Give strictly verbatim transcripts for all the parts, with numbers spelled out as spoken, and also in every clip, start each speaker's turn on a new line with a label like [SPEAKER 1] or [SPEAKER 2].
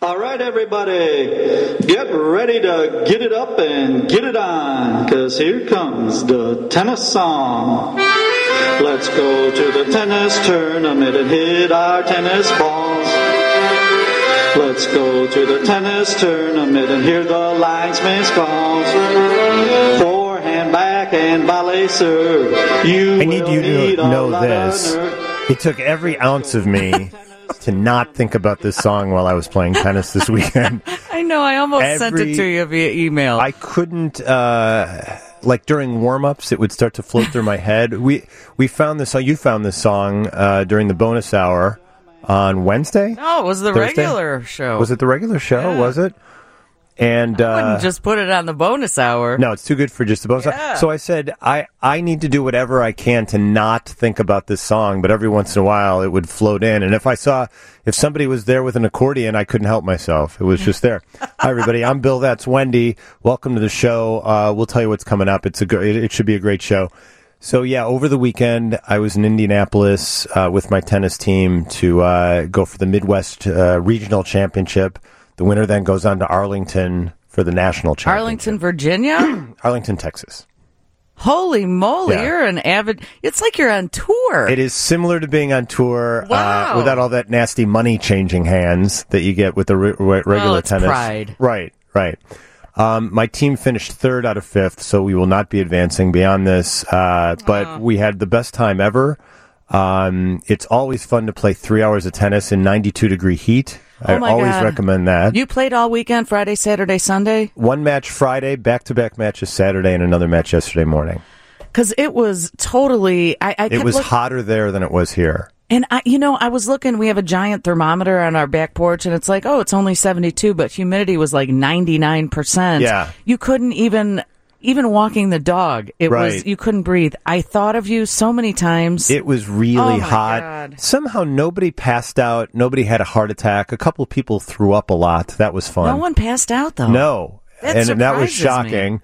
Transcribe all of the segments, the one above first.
[SPEAKER 1] All right, everybody, get ready to get it up and get it on, because here comes the tennis song. Let's go to the tennis tournament and hit our tennis balls. Let's go to the tennis tournament and hear the linesman's calls. Forehand, backhand, volley, serve. You
[SPEAKER 2] I need you to know this. It took every ounce of me to not think about this song while I was playing tennis this weekend.
[SPEAKER 3] I know, I almost Every, sent it to you via email.
[SPEAKER 2] I couldn't, uh, like during warm-ups, it would start to float through my head. We we found this song, you found this song uh, during the bonus hour on Wednesday?
[SPEAKER 3] No, it was the
[SPEAKER 2] Thursday?
[SPEAKER 3] regular show.
[SPEAKER 2] Was it the regular show,
[SPEAKER 3] yeah.
[SPEAKER 2] was it? And
[SPEAKER 3] I wouldn't
[SPEAKER 2] uh,
[SPEAKER 3] just put it on the bonus hour.
[SPEAKER 2] No, it's too good for just the bonus
[SPEAKER 3] yeah.
[SPEAKER 2] hour. So I said, I, I need to do whatever I can to not think about this song, but every once in a while it would float in. And if I saw, if somebody was there with an accordion, I couldn't help myself. It was just there. Hi, everybody. I'm Bill. That's Wendy. Welcome to the show. Uh, we'll tell you what's coming up. It's a great, it should be a great show. So, yeah, over the weekend, I was in Indianapolis uh, with my tennis team to uh, go for the Midwest uh, Regional Championship. The winner then goes on to Arlington for the national championship.
[SPEAKER 3] Arlington, Virginia?
[SPEAKER 2] Arlington, Texas.
[SPEAKER 3] Holy moly,
[SPEAKER 2] Yeah.
[SPEAKER 3] you're an avid... It's like you're on tour.
[SPEAKER 2] It is similar to being on tour
[SPEAKER 3] Wow.
[SPEAKER 2] uh, without all that nasty money-changing hands that you get with the re- re- regular
[SPEAKER 3] well, it's
[SPEAKER 2] tennis.
[SPEAKER 3] pride.
[SPEAKER 2] Right, right. Um, my team finished third out of fifth, so we will not be advancing beyond this. Uh, but
[SPEAKER 3] Oh.
[SPEAKER 2] we had the best time ever. Um, it's always fun to play three hours of tennis in ninety-two degree heat.
[SPEAKER 3] Oh
[SPEAKER 2] I
[SPEAKER 3] my
[SPEAKER 2] always
[SPEAKER 3] God.
[SPEAKER 2] recommend that.
[SPEAKER 3] You played all weekend, Friday, Saturday, Sunday?
[SPEAKER 2] One match Friday, back-to-back matches Saturday, and another match yesterday morning.
[SPEAKER 3] Because it was totally... I, I
[SPEAKER 2] It
[SPEAKER 3] kept
[SPEAKER 2] was
[SPEAKER 3] look-
[SPEAKER 2] hotter there than it was here.
[SPEAKER 3] And, I, you know, I was looking, we have a giant thermometer on our back porch, and it's like, oh, it's only seventy-two, but humidity was like ninety-nine percent.
[SPEAKER 2] Yeah.
[SPEAKER 3] You couldn't even... Even walking the dog, it
[SPEAKER 2] Right.
[SPEAKER 3] was, you couldn't breathe. I thought of you so many times.
[SPEAKER 2] It was really
[SPEAKER 3] Oh, my
[SPEAKER 2] hot.
[SPEAKER 3] God.
[SPEAKER 2] Somehow nobody passed out. Nobody had a heart attack. A couple people threw up a lot. That was fun.
[SPEAKER 3] No one passed out, though.
[SPEAKER 2] No.
[SPEAKER 3] That
[SPEAKER 2] and, and that was
[SPEAKER 3] surprises me.
[SPEAKER 2] shocking.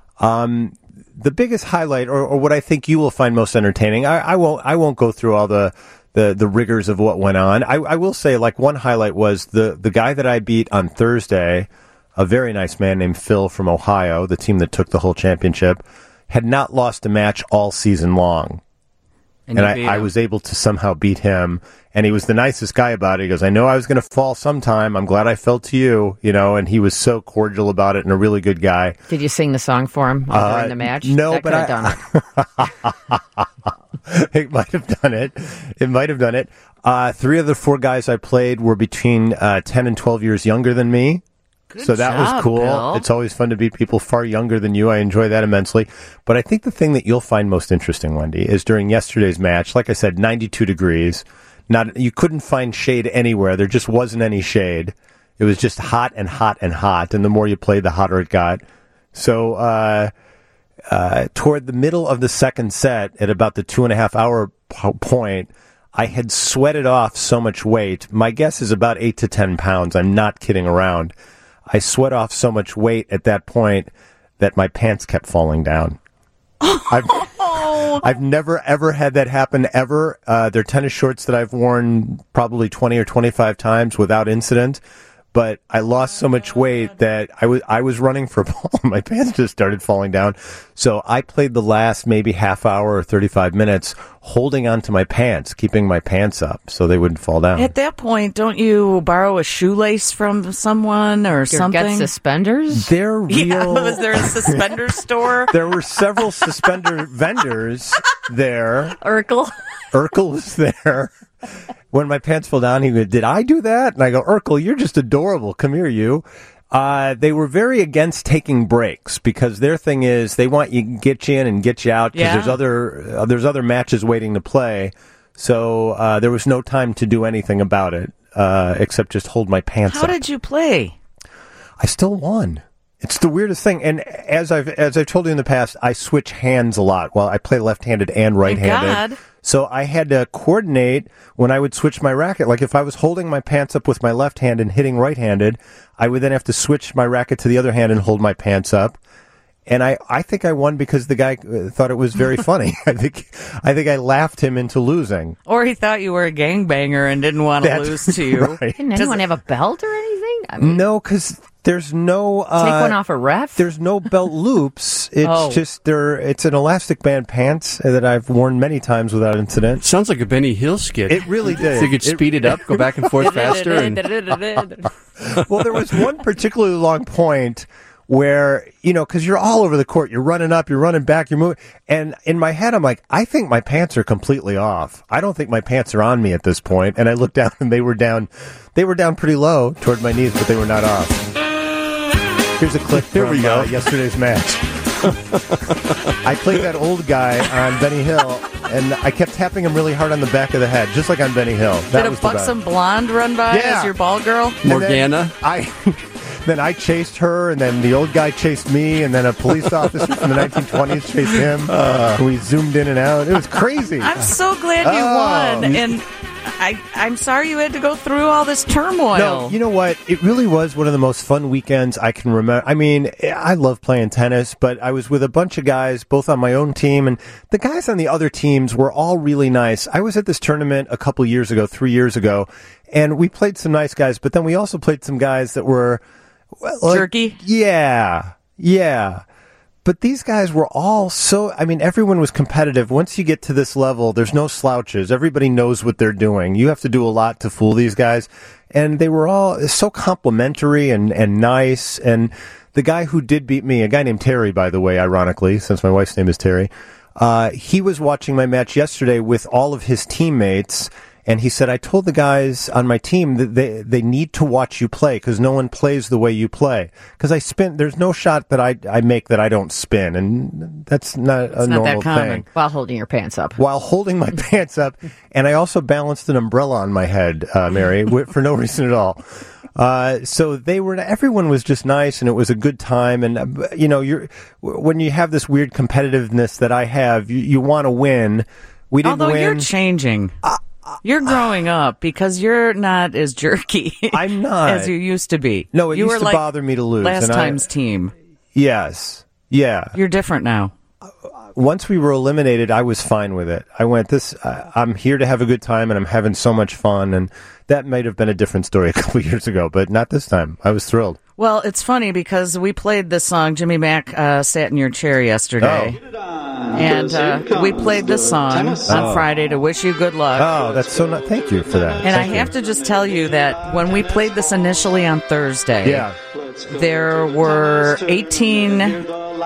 [SPEAKER 2] Um, the biggest highlight, or, or what I think you will find most entertaining, I, I won't. I won't go through all the, the, the rigors of what went on. I, I will say, like, one highlight was the the guy that I beat on Thursday, a very nice man named Phil from Ohio, the team that took the whole championship, had not lost a match all season long.
[SPEAKER 3] And,
[SPEAKER 2] And,
[SPEAKER 3] you beat
[SPEAKER 2] I, I
[SPEAKER 3] him.
[SPEAKER 2] was able to somehow beat him. And he was the nicest guy about it. He goes, I know I was going to fall sometime. I'm glad I fell to you, you know, and he was so cordial about it and a really good guy.
[SPEAKER 4] Did you sing the song for him while
[SPEAKER 2] Uh,
[SPEAKER 4] during the match?
[SPEAKER 2] no,
[SPEAKER 4] that
[SPEAKER 2] but
[SPEAKER 4] could have
[SPEAKER 2] I-
[SPEAKER 4] done it.
[SPEAKER 2] It might have done it. It might have done it. Uh, three of the four guys I played were between uh, ten and twelve years younger than me.
[SPEAKER 3] Good
[SPEAKER 2] so that
[SPEAKER 3] job,
[SPEAKER 2] was cool.
[SPEAKER 3] Bill.
[SPEAKER 2] It's always fun to beat people far younger than you. I enjoy that immensely. But I think the thing that you'll find most interesting, Wendy, is during yesterday's match, like I said, ninety-two degrees. Not you couldn't find shade anywhere. There just wasn't any shade. It was just hot and hot and hot. And the more you played, the hotter it got. So uh, uh, toward the middle of the second set, at about the two and a half hour po- point, I had sweated off so much weight. My guess is about eight to ten pounds. I'm not kidding around. I sweat off so much weight at that point that my pants kept falling down. I've, I've never, ever had that happen, ever. Uh, they're tennis shorts that I've worn probably twenty or twenty-five times without incident. But I lost so much weight that I was I was running for a ball. My pants just started falling down. So I played the last maybe half hour or thirty-five minutes holding onto my pants, keeping my pants up so they wouldn't fall down.
[SPEAKER 3] At that point, don't you borrow a shoelace from someone or
[SPEAKER 4] Or
[SPEAKER 3] something?
[SPEAKER 4] get suspenders?
[SPEAKER 2] They're real.
[SPEAKER 3] Yeah, was there a suspender store?
[SPEAKER 2] There were several suspender vendors there.
[SPEAKER 4] Urkel?
[SPEAKER 2] Urkel was there. When my pants fell down, he goes, did I do that? And I go, Urkel, you're just adorable. Come here, you. Uh, they were very against taking breaks because their thing is they want you to get you in and get you out because
[SPEAKER 3] Yeah.
[SPEAKER 2] there's other uh, there's other matches waiting to play. So uh, there was no time to do anything about it uh, except just hold my pants
[SPEAKER 3] How
[SPEAKER 2] up.
[SPEAKER 3] did you play?
[SPEAKER 2] I still won. It's the weirdest thing. And as I've as I've told you in the past, I switch hands a lot. Well, I play left-handed and right-handed.
[SPEAKER 3] God.
[SPEAKER 2] So I had to coordinate when I would switch my racket. Like if I was holding my pants up with my left hand and hitting right-handed, I would then have to switch my racket to the other hand and hold my pants up. And I, I think I won because the guy uh, thought it was very funny. I think I think I laughed him into losing.
[SPEAKER 3] Or he thought you were a gangbanger and didn't want to
[SPEAKER 2] That's
[SPEAKER 3] lose to you.
[SPEAKER 2] right.
[SPEAKER 4] Didn't anyone have a belt or anything? I mean,
[SPEAKER 2] No, because there's no uh,
[SPEAKER 4] take one off a ref?
[SPEAKER 2] There's no belt loops. It's
[SPEAKER 4] Oh.
[SPEAKER 2] just there. It's an elastic band pants that I've worn many times without incident.
[SPEAKER 5] Sounds like a Benny Hill skit.
[SPEAKER 2] It really did.
[SPEAKER 5] So you could speed it up, go back and forth faster. And
[SPEAKER 2] Well, there was one particularly long point where, you know, because you're all over the court. You're running up, you're running back, you're moving. And in my head, I'm like, I think my pants are completely off. I don't think my pants are on me at this point. And I looked down and they were down, they were down pretty low toward my knees, but they were not off. Here's a clip
[SPEAKER 5] Here
[SPEAKER 2] from
[SPEAKER 5] we go.
[SPEAKER 2] Uh, yesterday's match. I played that old guy on Benny Hill, and I kept tapping him really hard on the back of the head, just like on Benny Hill. That
[SPEAKER 3] Did a
[SPEAKER 2] was the best.
[SPEAKER 3] buxom blonde run by
[SPEAKER 2] Yeah.
[SPEAKER 3] as your ball girl?
[SPEAKER 2] And then
[SPEAKER 5] Morgana.
[SPEAKER 2] I then I chased her, and then the old guy chased me, and then a police officer from the nineteen twenties chased him. Uh, we zoomed in and out. It was crazy.
[SPEAKER 3] I'm so glad you
[SPEAKER 2] Oh.
[SPEAKER 3] won, and I, I'm sorry you had to go through all this turmoil.
[SPEAKER 2] No, you know what? It really was one of the most fun weekends I can remember. I mean, I love playing tennis, but I was with a bunch of guys, both on my own team, and the guys on the other teams were all really nice. I was at this tournament a couple years ago, three years ago, and we played some nice guys, but then we also played some guys that were well, like-
[SPEAKER 3] Jerky?
[SPEAKER 2] Yeah, yeah. But these guys were all so, I mean, everyone was competitive. Once you get to this level, there's no slouches. Everybody knows what they're doing. You have to do a lot to fool these guys. And they were all so complimentary and, and nice. And the guy who did beat me, a guy named Terry, by the way, ironically, since my wife's name is Terry, uh, he was watching my match yesterday with all of his teammates. And he said, I told the guys on my team that they, they need to watch you play because no one plays the way you play. Because I spin, there's no shot that I, I make that I don't spin. And that's not a
[SPEAKER 3] not that
[SPEAKER 2] normal
[SPEAKER 3] common.
[SPEAKER 2] thing.
[SPEAKER 4] While holding your pants up.
[SPEAKER 2] While holding my pants up. And I also balanced an umbrella on my head, uh, Mary, wi- for no reason at all. Uh, so they were, everyone was just nice and it was a good time. And, uh, you know, you're, when you have this weird competitiveness that I have, you, you want to win. We didn't
[SPEAKER 3] Although
[SPEAKER 2] win.
[SPEAKER 3] you're changing. You're growing up because you're not as jerky
[SPEAKER 2] I'm not.
[SPEAKER 3] as you used to be.
[SPEAKER 2] No, it
[SPEAKER 3] you
[SPEAKER 2] used
[SPEAKER 3] were
[SPEAKER 2] to
[SPEAKER 3] like
[SPEAKER 2] bother me to lose.
[SPEAKER 3] last
[SPEAKER 2] and I-
[SPEAKER 3] time's team.
[SPEAKER 2] Yes. Yeah.
[SPEAKER 3] You're different now.
[SPEAKER 2] Once we were eliminated, I was fine with it. I went, this, uh, I'm here to have a good time and I'm having so much fun. And that might have been a different story a couple of years ago, but not this time. I was thrilled.
[SPEAKER 3] Well, it's funny because we played this song. Jimmy Mack uh, sat in your chair yesterday. And uh, we played this song on Friday to wish you good luck.
[SPEAKER 2] Oh, that's so not, thank you for that.
[SPEAKER 3] And I
[SPEAKER 2] Thank you.
[SPEAKER 3] have to just tell you that when we played this initially on Thursday,
[SPEAKER 2] Yeah.
[SPEAKER 3] there were eighteen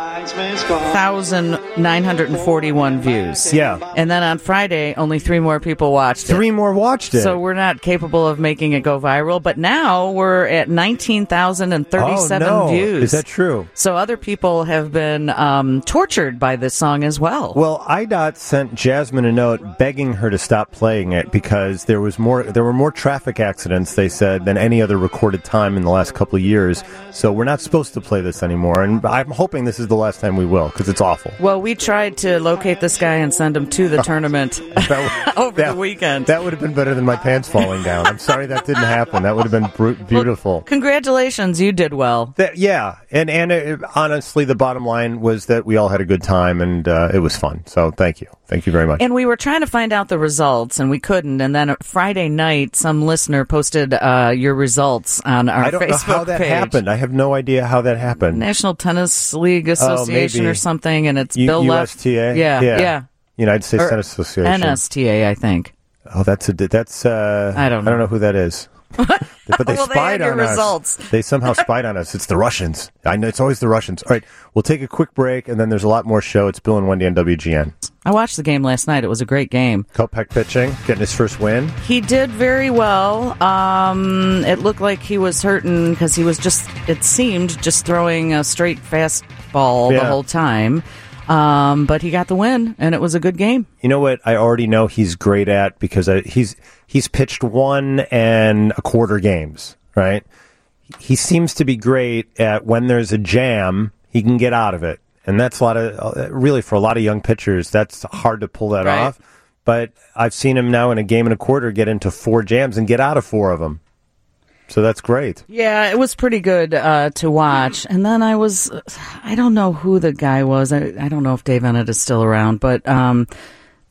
[SPEAKER 3] thousand nine hundred forty-one views.
[SPEAKER 2] Yeah.
[SPEAKER 3] And then on Friday, only three more people watched it.
[SPEAKER 2] Three more watched it.
[SPEAKER 3] So we're not capable of making it go viral. But now we're at nineteen thousand thirty-seven
[SPEAKER 2] oh, no.
[SPEAKER 3] views.
[SPEAKER 2] Is that true?
[SPEAKER 3] So other people have been um, tortured by this song as well.
[SPEAKER 2] Well, I D O T sent Jasmine a note begging her to stop playing it because there was more. There were more traffic accidents, they said, than any other recorded time in the last couple of years. So we're not supposed to play this anymore, and I'm hoping this is the last time we will because it's awful.
[SPEAKER 3] Well, we tried to locate this guy and send him to the tournament
[SPEAKER 2] That-
[SPEAKER 3] over
[SPEAKER 2] that-
[SPEAKER 3] the weekend.
[SPEAKER 2] That would have been better than my pants falling down. I'm sorry that didn't happen. That would have been bru- beautiful.
[SPEAKER 3] Congratulations, you did well.
[SPEAKER 2] That, yeah, and and uh, honestly, the bottom line was that we all had a good time and uh, it was fun. So thank you, thank you very much.
[SPEAKER 3] And we were trying to find out the results, and we couldn't. And then Friday night, some listener posted uh, your results on our
[SPEAKER 2] I don't
[SPEAKER 3] Facebook
[SPEAKER 2] know how that
[SPEAKER 3] page.
[SPEAKER 2] happened. I have no idea how that happened.
[SPEAKER 3] National Tennis League Association
[SPEAKER 2] maybe.
[SPEAKER 3] or something, and it's
[SPEAKER 2] U-
[SPEAKER 3] Bill Left.
[SPEAKER 2] U S T A?
[SPEAKER 3] Yeah,
[SPEAKER 2] Yeah.
[SPEAKER 3] yeah.
[SPEAKER 2] United States
[SPEAKER 3] Or
[SPEAKER 2] Tennis Association.
[SPEAKER 3] N S T A, I think.
[SPEAKER 2] Oh, that's a that's. Uh,
[SPEAKER 3] I don't
[SPEAKER 2] I don't
[SPEAKER 3] know.
[SPEAKER 2] know who that is. But they
[SPEAKER 3] Well, they
[SPEAKER 2] spied
[SPEAKER 3] had your
[SPEAKER 2] on us.
[SPEAKER 3] results.
[SPEAKER 2] They somehow spied on us. It's the Russians. I know it's always the Russians. All right, we'll take a quick break, and then there's a lot more show. It's Bill and Wendy on W G N.
[SPEAKER 3] I watched the game last night. It was a great game.
[SPEAKER 2] Kopech pitching, getting his first win.
[SPEAKER 3] He did very well. Um, it looked like he was hurting because he was just, it seemed, just throwing a straight fastball the
[SPEAKER 2] Yeah.
[SPEAKER 3] whole time. Um, but he got the win, and it was a good game.
[SPEAKER 2] You know what? I already know he's great at because I, he's he's pitched one and a quarter games. Right? He seems to be great at when there's a jam, he can get out of it, and that's a lot of uh, really for a lot of young pitchers. That's hard to pull that
[SPEAKER 3] Right.
[SPEAKER 2] off. But I've seen him now in a game and a quarter get into four jams and get out of four of them. So that's great.
[SPEAKER 3] Yeah, it was pretty good uh, to watch. And then I was, I don't know who the guy was. I, I don't know if Dave Ennett is still around, but um,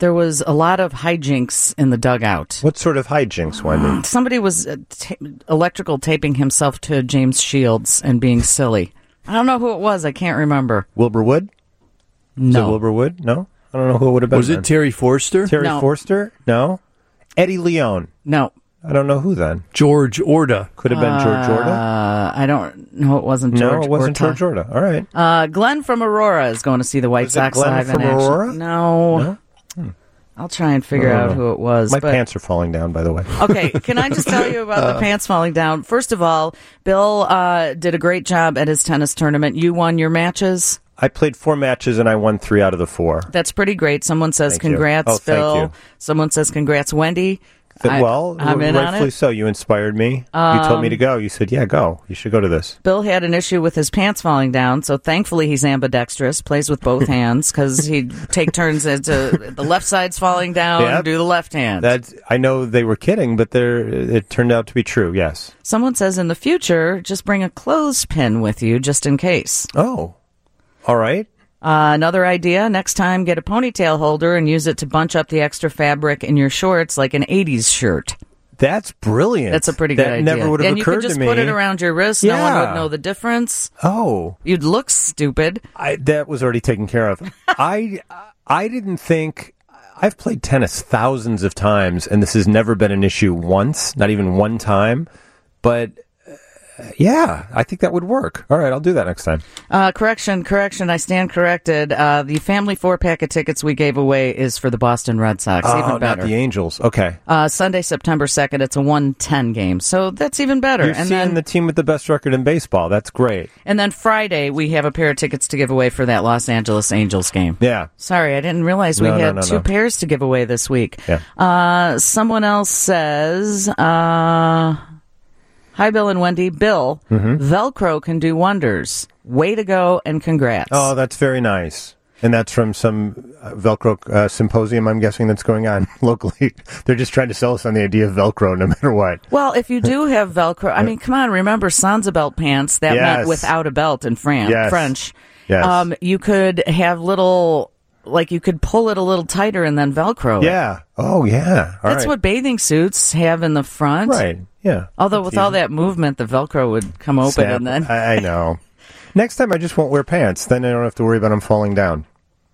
[SPEAKER 3] There was a lot of hijinks in the dugout.
[SPEAKER 2] What sort of hijinks, Wendy?
[SPEAKER 3] Somebody was uh, ta- electrical taping himself to James Shields and being silly. I don't know who it was. I can't remember.
[SPEAKER 2] Wilbur Wood?
[SPEAKER 3] No.
[SPEAKER 2] Is it Wilbur Wood? No? I don't know who it would have been.
[SPEAKER 5] Was it
[SPEAKER 2] then.
[SPEAKER 5] Terry Forster?
[SPEAKER 2] Terry
[SPEAKER 3] No.
[SPEAKER 2] Forster? No. Eddie Leone?
[SPEAKER 3] No.
[SPEAKER 2] I don't know who then.
[SPEAKER 5] George Orta.
[SPEAKER 2] Could have been George Orta?
[SPEAKER 3] Uh, I don't know. It wasn't George
[SPEAKER 2] No, it wasn't
[SPEAKER 3] Orta.
[SPEAKER 2] George Orta. All right.
[SPEAKER 3] Uh, Glenn from Aurora is going to see the White
[SPEAKER 2] Was it
[SPEAKER 3] Sox
[SPEAKER 2] Glenn
[SPEAKER 3] live
[SPEAKER 2] from
[SPEAKER 3] in action.
[SPEAKER 2] Aurora?
[SPEAKER 3] No.
[SPEAKER 2] No? Hmm.
[SPEAKER 3] I'll try and figure
[SPEAKER 2] No, no,
[SPEAKER 3] out
[SPEAKER 2] no.
[SPEAKER 3] who it was.
[SPEAKER 2] My
[SPEAKER 3] but-
[SPEAKER 2] pants are falling down, by the way.
[SPEAKER 3] Okay, can I just tell you about the pants falling down? First of all, Bill uh, did a great job at his tennis tournament. You won your matches.
[SPEAKER 2] I played four matches and I won three out of the four.
[SPEAKER 3] That's pretty great. Someone says
[SPEAKER 2] Thank you.
[SPEAKER 3] congrats,
[SPEAKER 2] Oh, thank
[SPEAKER 3] Bill.
[SPEAKER 2] you.
[SPEAKER 3] Someone says congrats, Wendy. I-
[SPEAKER 2] well,
[SPEAKER 3] I'm in on
[SPEAKER 2] rightfully
[SPEAKER 3] it.
[SPEAKER 2] so. You inspired me. Um, you told me to go. You said, yeah, go. You should go to this.
[SPEAKER 3] Bill had an issue with his pants falling down, so thankfully he's ambidextrous, plays with both hands, because he'd take turns into the left side's falling down,
[SPEAKER 2] Yep.
[SPEAKER 3] do the left hand.
[SPEAKER 2] That I know they were kidding, but they're, it turned out to be true, yes.
[SPEAKER 3] Someone says in the future, just bring a clothespin with you, just in case.
[SPEAKER 2] Oh, all right.
[SPEAKER 3] Uh, another idea, next time get a ponytail holder and use it to bunch up the extra fabric in your shorts like an eighties shirt.
[SPEAKER 2] That's brilliant.
[SPEAKER 3] That's a pretty
[SPEAKER 2] that
[SPEAKER 3] good idea.
[SPEAKER 2] never would have
[SPEAKER 3] and you
[SPEAKER 2] occurred
[SPEAKER 3] could just
[SPEAKER 2] to me.
[SPEAKER 3] put it around your wrist. No one
[SPEAKER 2] Yeah.
[SPEAKER 3] would know the difference.
[SPEAKER 2] Oh,
[SPEAKER 3] You'd look stupid.
[SPEAKER 2] I, that was already taken care of. I I didn't think. I've played tennis thousands of times, and this has never been an issue once, not even one time. But uh, yeah, I think that would work. All right, I'll do that next time.
[SPEAKER 3] Uh, correction, correction. I stand corrected. Uh, the family four pack of tickets we gave away is for the Boston Red Sox.
[SPEAKER 2] Oh,
[SPEAKER 3] even better.
[SPEAKER 2] not the Angels. Okay.
[SPEAKER 3] Uh, Sunday, September second. It's a one ten game, so that's even better.
[SPEAKER 2] You're
[SPEAKER 3] and
[SPEAKER 2] seeing
[SPEAKER 3] then,
[SPEAKER 2] the team with the best record in baseball. That's great.
[SPEAKER 3] and then Friday we have a pair of tickets to give away for that Los Angeles Angels game.
[SPEAKER 2] Yeah.
[SPEAKER 3] Sorry, I didn't realize we
[SPEAKER 2] No, no,
[SPEAKER 3] had
[SPEAKER 2] no,
[SPEAKER 3] two
[SPEAKER 2] no.
[SPEAKER 3] pairs to give away this week.
[SPEAKER 2] Yeah.
[SPEAKER 3] Uh, someone else says, uh, hi, Bill and Wendy. Bill,
[SPEAKER 2] Mm-hmm.
[SPEAKER 3] Velcro can do wonders. Way to go and congrats.
[SPEAKER 2] Oh, that's very nice. And that's from some uh, Velcro uh, symposium, I'm guessing, that's going on locally. They're just trying to sell us on the idea of Velcro no matter what.
[SPEAKER 3] Well, if you do have Velcro, I mean, come on, remember Sansa belt pants? That
[SPEAKER 2] Yes.
[SPEAKER 3] meant without a belt in Fran-
[SPEAKER 2] Yes.
[SPEAKER 3] French.
[SPEAKER 2] Yes.
[SPEAKER 3] Um, you could have little, like you could pull it a little tighter and then Velcro it.
[SPEAKER 2] Yeah. Oh, yeah. All
[SPEAKER 3] That's
[SPEAKER 2] right.
[SPEAKER 3] what bathing suits have in the front.
[SPEAKER 2] Right. Yeah.
[SPEAKER 3] Although
[SPEAKER 2] That's
[SPEAKER 3] with all
[SPEAKER 2] easy.
[SPEAKER 3] that movement, the Velcro would come open
[SPEAKER 2] Snap.
[SPEAKER 3] and then...
[SPEAKER 2] I, I know. Next time, I just won't wear pants. Then I don't have to worry about them falling down.